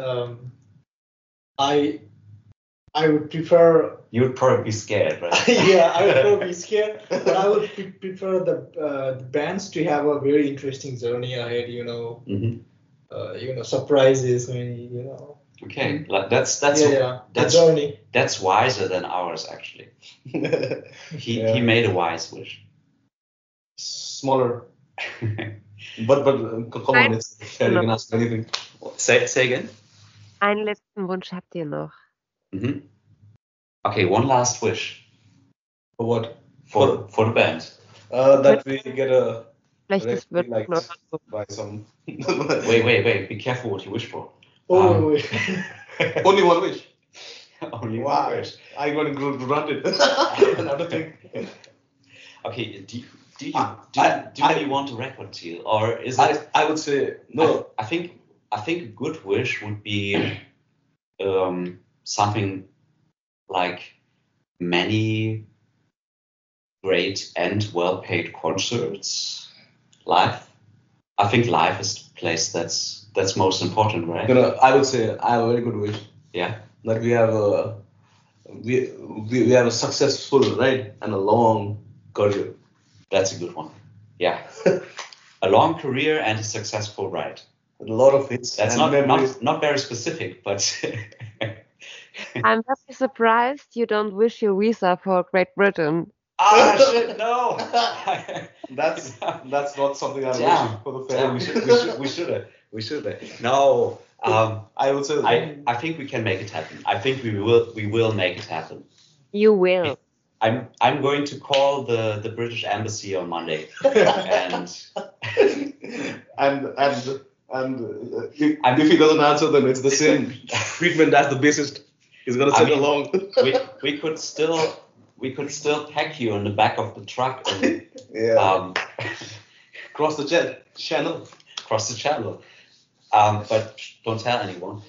S4: I would prefer.
S2: You would probably be scared, right?
S4: Yeah, I would probably be scared, but I would prefer the bands to have a very interesting journey ahead.
S2: Mhm.
S4: Surprises. I mean,
S2: Okay, that's
S4: the
S2: that's
S4: journey.
S2: that's wiser than ours actually. He
S3: Yeah.
S2: made a wise wish.
S3: Smaller. But come on, it's fair. You can ask anything.
S2: Say again.
S1: Einen letzten Wunsch habt ihr noch.
S2: Mhm. Okay, one last wish
S3: For what?
S2: for the band.
S3: That we get a
S1: Vielleicht das
S3: record
S1: wird
S3: liked by some.
S2: Wait. Be careful what you wish for.
S4: Oh,
S3: Only one wish.
S2: Only
S3: Wow.
S2: one wish.
S3: I got granted. Another thing.
S2: Okay, do you
S3: I-
S2: really want a record deal, or is it?
S3: I would say no.
S2: I think a good wish would be something like many great and well-paid concerts live. I think live is the place that's most important, right?
S3: I would say I have a very good wish
S2: Yeah.
S3: that we have we have a successful ride and a long career.
S2: That's a good one. Yeah. A long career and a successful ride.
S3: With a lot of hits.
S2: That's
S3: and memories.
S2: not very specific, but
S1: I'm very surprised you don't wish your visa for Great Britain.
S2: ah shit, no.
S3: That's not something I
S2: Damn.
S3: wish for the
S2: Damn,
S3: family.
S2: we should have. No.
S3: I would say
S2: I think we can make it happen. I think we will make it happen.
S1: You will.
S2: I'm going to call the British Embassy on Monday, and
S3: if he doesn't answer, then it's the same treatment as the bassist. He's gonna sing along.
S2: we could still pack you in the back of the truck and
S3: Yeah. Cross the channel.
S2: cross the channel. But don't tell anyone.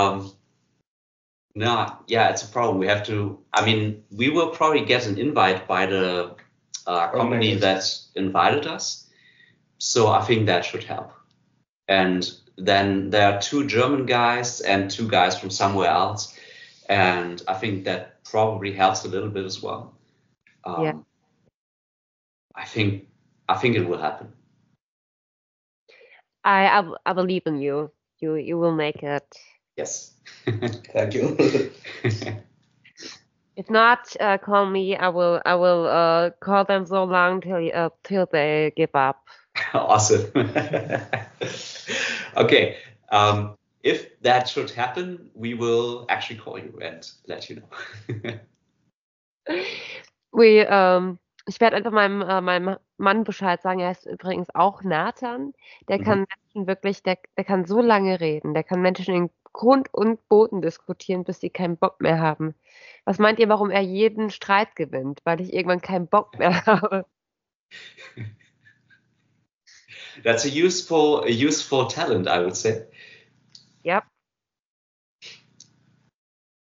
S2: No, yeah, it's a problem. We have to. I mean, we will probably get an invite by the company that invited us. So I think that should help. And then there are 2 German guys and 2 guys from somewhere else, and I think that probably helps a little bit as well.
S1: Yeah.
S2: I think it will happen.
S1: I believe in you. You will make it.
S2: Yes.
S3: Thank you.
S1: If not, call me. I will call them so long till they give up.
S2: Awesome. Okay. If that should happen, we will actually call you and let you know.
S1: Ich werde einfach meinem Mann Bescheid sagen. Er ist übrigens auch Nathan. Der kann Menschen wirklich, der kann so lange reden. Der kann Menschen in Grund und Boden diskutieren, bis sie keinen Bock mehr haben. Was meint ihr, warum er jeden Streit gewinnt? Weil ich irgendwann keinen Bock mehr habe.
S2: That's a useful talent, I would say.
S1: Ja.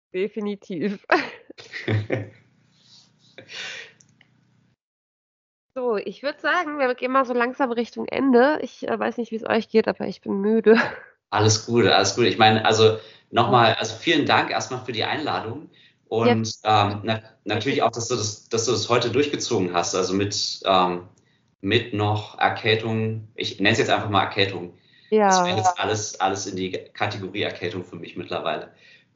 S1: Definitiv. So, ich würde sagen, wir gehen mal so langsam Richtung Ende. Ich weiß nicht, wie es euch geht, aber ich bin müde.
S2: Alles gut, alles gut. Ich meine, also nochmal, also vielen Dank erstmal für die Einladung und natürlich auch, dass du das heute durchgezogen hast, also mit noch Erkältung. Ich nenne es jetzt einfach mal Erkältung. Das wäre jetzt alles in die Kategorie Erkältung für mich mittlerweile.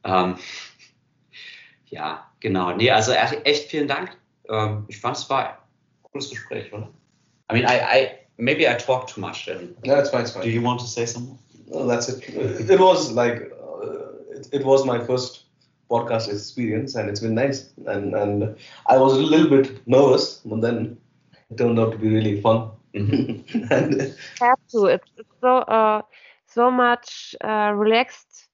S2: Ja, genau. Nee, also echt vielen Dank. Ich fand es war ein cooles Gespräch, oder? I mean, maybe I talk too much. Then.
S3: No, it's fine, it's fine.
S2: Do you want to say something?
S3: No, that's it. It was like it was my first podcast experience, and it's been nice. And I was a little bit nervous, but then it turned out to be really fun. And
S1: Have to. It's so much relaxed.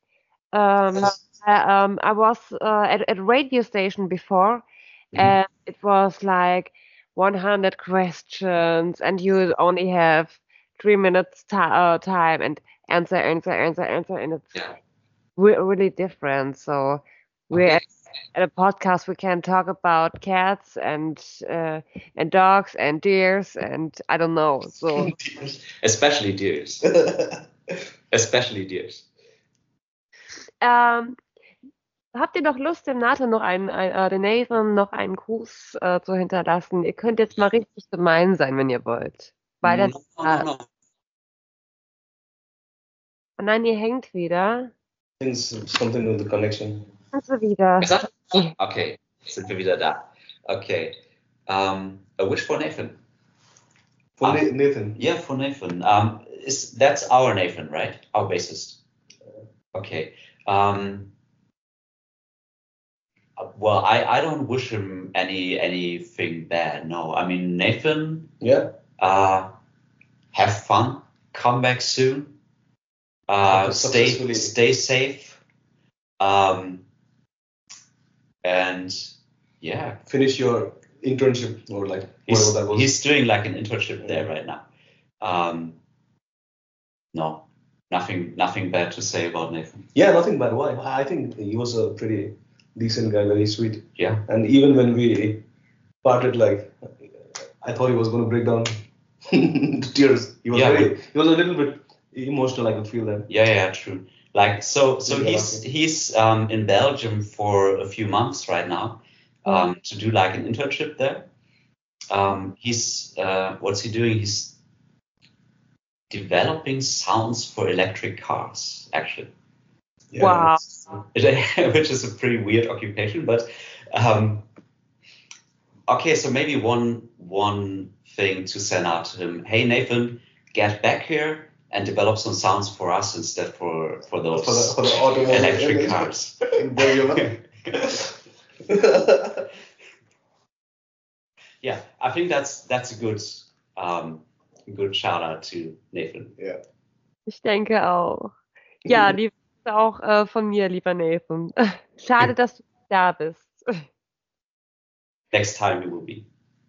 S1: I was at a radio station before, and it was like 100 questions, and you only have 3 minutes time and answer, and it's really different. So we're at a podcast. We can talk about cats and dogs and deers and I don't know. So
S2: especially deers. Especially deers.
S1: Habt ihr noch Lust, dem Nathan noch den Nathan noch einen Gruß zu hinterlassen? Ihr könnt jetzt mal richtig gemein sein, wenn ihr wollt. Weil
S2: No.
S1: Oh nein, ihr hängt wieder.
S3: it's something with the connection.
S1: Also wieder.
S2: Okay, sind wir wieder da. Okay. A wish for Nathan.
S3: For Nathan.
S2: Yeah, for Nathan. That's our Nathan, right? Our bassist. Okay. Well, I don't wish him anything bad. No, I mean Nathan.
S3: Yeah.
S2: Have fun. Come back soon. Stay safe. And yeah.
S3: Finish your internship or like whatever that was.
S2: He's doing like an internship there right now. No, nothing bad to say about Nathan.
S3: Yeah, nothing bad. Why? I think he was a pretty decent guy, very sweet.
S2: Yeah.
S3: And even when we parted, like I thought he was going to break down to tears. He was he was a little bit emotional. I could feel that.
S2: Yeah, true. Like so he's in Belgium for a few months right now to do like an internship there. He's what's he doing? He's developing sounds for electric cars, actually.
S3: Yeah,
S1: Wow.
S2: Which is a pretty weird occupation, but okay, so maybe one thing to send out to him. Hey Nathan, get back here and develop some sounds for us instead for those
S3: for the automobile
S2: electric cars. Yeah, I think that's a good shout out to Nathan.
S3: Yeah.
S1: Ich denke auch. Ja, liebe auch von mir, lieber Nathan. Schade, dass du nicht da bist.
S2: Next time you will be.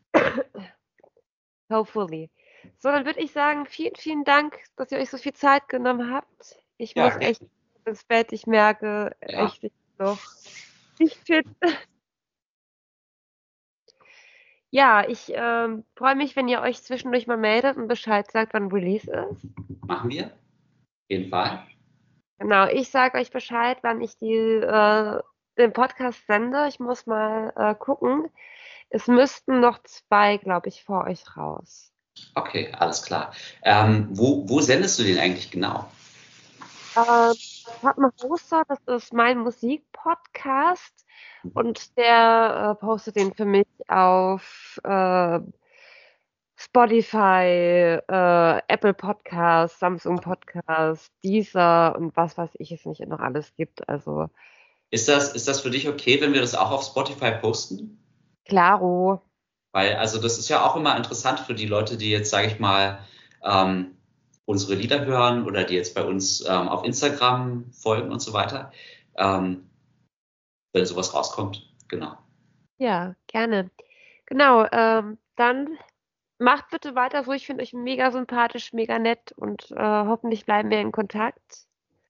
S1: Hopefully. So, dann würde ich sagen, vielen, vielen Dank, dass ihr euch so viel Zeit genommen habt. Ich muss echt ins Bett. Ich merke echt, ich bin noch nicht fit. Ja, ich freue mich, wenn ihr euch zwischendurch mal meldet und Bescheid sagt, wann Release ist.
S2: Machen wir. Auf jeden Fall.
S1: Genau, ich sage euch Bescheid, wann ich den Podcast sende. Ich muss mal gucken. Es müssten noch 2, glaube ich, vor euch raus.
S2: Okay, alles klar. Wo sendest du den eigentlich genau?
S1: Fatma Hoster, das ist mein Musikpodcast und der postet den für mich auf Spotify, Apple Podcast, Samsung Podcast, Deezer und was weiß ich es nicht noch alles gibt. Also
S2: Ist das für dich okay, wenn wir das auch auf Spotify posten?
S1: Klaro.
S2: Weil, also das ist ja auch immer interessant für die Leute, die jetzt, sage ich mal, unsere Lieder hören oder die jetzt bei uns auf Instagram folgen und so weiter, wenn sowas rauskommt. Genau.
S1: Ja, gerne. Genau, dann macht bitte weiter so. Ich finde euch mega sympathisch, mega nett und hoffentlich bleiben wir in Kontakt.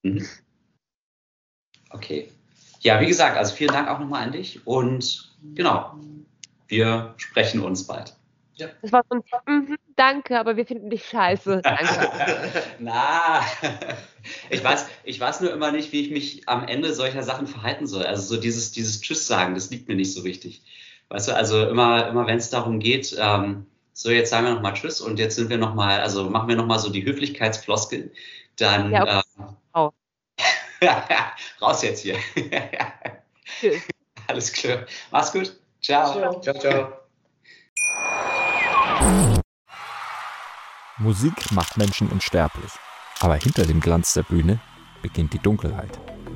S2: Okay. Ja, wie gesagt, also vielen Dank auch nochmal an dich und genau, wir sprechen uns bald.
S1: Das war so ein danke, aber wir finden dich scheiße. Danke.
S2: Na, ich weiß nur immer nicht, wie ich mich am Ende solcher Sachen verhalten soll. Also so dieses Tschüss sagen, das liegt mir nicht so richtig. Weißt du, also immer wenn es darum geht, so jetzt sagen wir nochmal Tschüss und jetzt sind wir nochmal, also machen wir nochmal so die Höflichkeitsfloskeln, dann
S1: Ja, okay.
S2: Raus jetzt hier.
S1: Tschüss.
S2: Alles klar. Mach's gut. Ciao.
S3: Ciao.
S5: Musik macht Menschen unsterblich. Aber hinter dem Glanz der Bühne beginnt die Dunkelheit.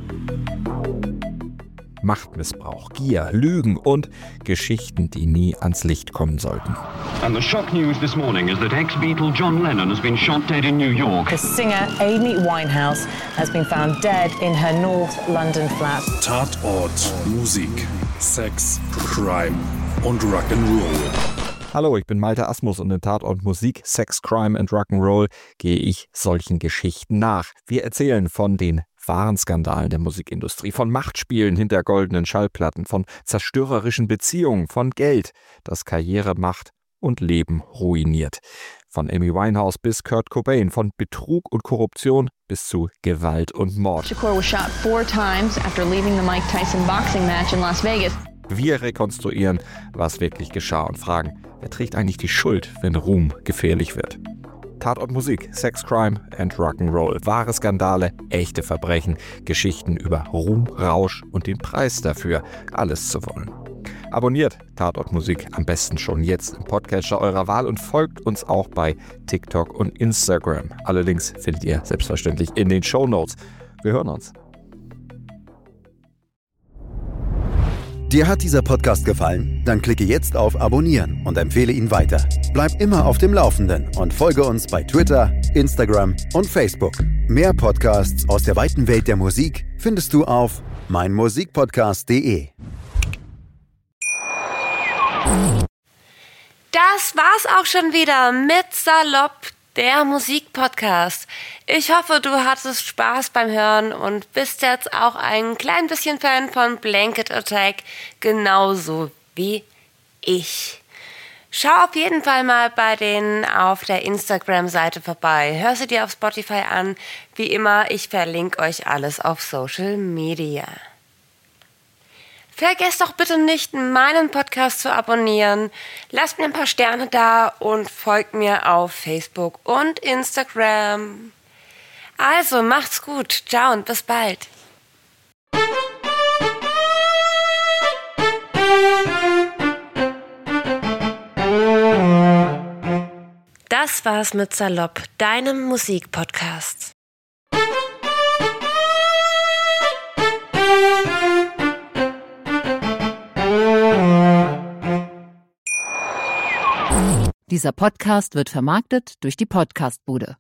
S5: Machtmissbrauch, Gier, Lügen und Geschichten, die nie ans Licht kommen sollten.
S6: And the shock news this morning is that ex-Beatle John Lennon has been shot dead in New York.
S7: The singer Amy Winehouse has been found dead in her North London flat.
S8: Tatort, Musik, Sex, Crime und Rock'n'Roll.
S5: Hallo, ich bin Malte Asmus und in Tatort Musik, Sex, Crime and Rock'n'Roll gehe ich solchen Geschichten nach. Wir erzählen von den wahren Skandalen der Musikindustrie, von Machtspielen hinter goldenen Schallplatten, von zerstörerischen Beziehungen, von Geld, das Karriere macht und Leben ruiniert. Von Amy Winehouse bis Kurt Cobain, von Betrug und Korruption bis zu Gewalt und Mord.
S9: Shakur was shot 4 times after leaving the Mike Tyson boxing match in Las Vegas.
S5: Wir rekonstruieren, was wirklich geschah und fragen, wer trägt eigentlich die Schuld, wenn Ruhm gefährlich wird? Tatort Musik, Sex, Crime and Rock'n'Roll. Wahre Skandale, echte Verbrechen, Geschichten über Ruhm, Rausch und den Preis dafür, alles zu wollen. Abonniert Tatort Musik am besten schon jetzt im Podcatcher eurer Wahl und folgt uns auch bei TikTok und Instagram. Alle Links findet ihr selbstverständlich in den Shownotes. Wir hören uns.
S10: Dir hat dieser Podcast gefallen? Dann klicke jetzt auf Abonnieren und empfehle ihn weiter. Bleib immer auf dem Laufenden und folge uns bei Twitter, Instagram und Facebook. Mehr Podcasts aus der weiten Welt der Musik findest du auf meinmusikpodcast.de.
S1: Das war's auch schon wieder mit Salopp, der Musikpodcast. Ich hoffe, du hattest Spaß beim Hören und bist jetzt auch ein klein bisschen Fan von Blanket Attack, genauso wie ich. Schau auf jeden Fall mal bei denen auf der Instagram-Seite vorbei. Hör sie dir auf Spotify an. Wie immer, ich verlinke euch alles auf Social Media. Vergesst doch bitte nicht, meinen Podcast zu abonnieren. Lasst mir ein paar Sterne da und folgt mir auf Facebook und Instagram. Also, macht's gut. Ciao und bis bald. Das war's mit Salopp, deinem Musikpodcast.
S11: Dieser Podcast wird vermarktet durch die Podcastbude.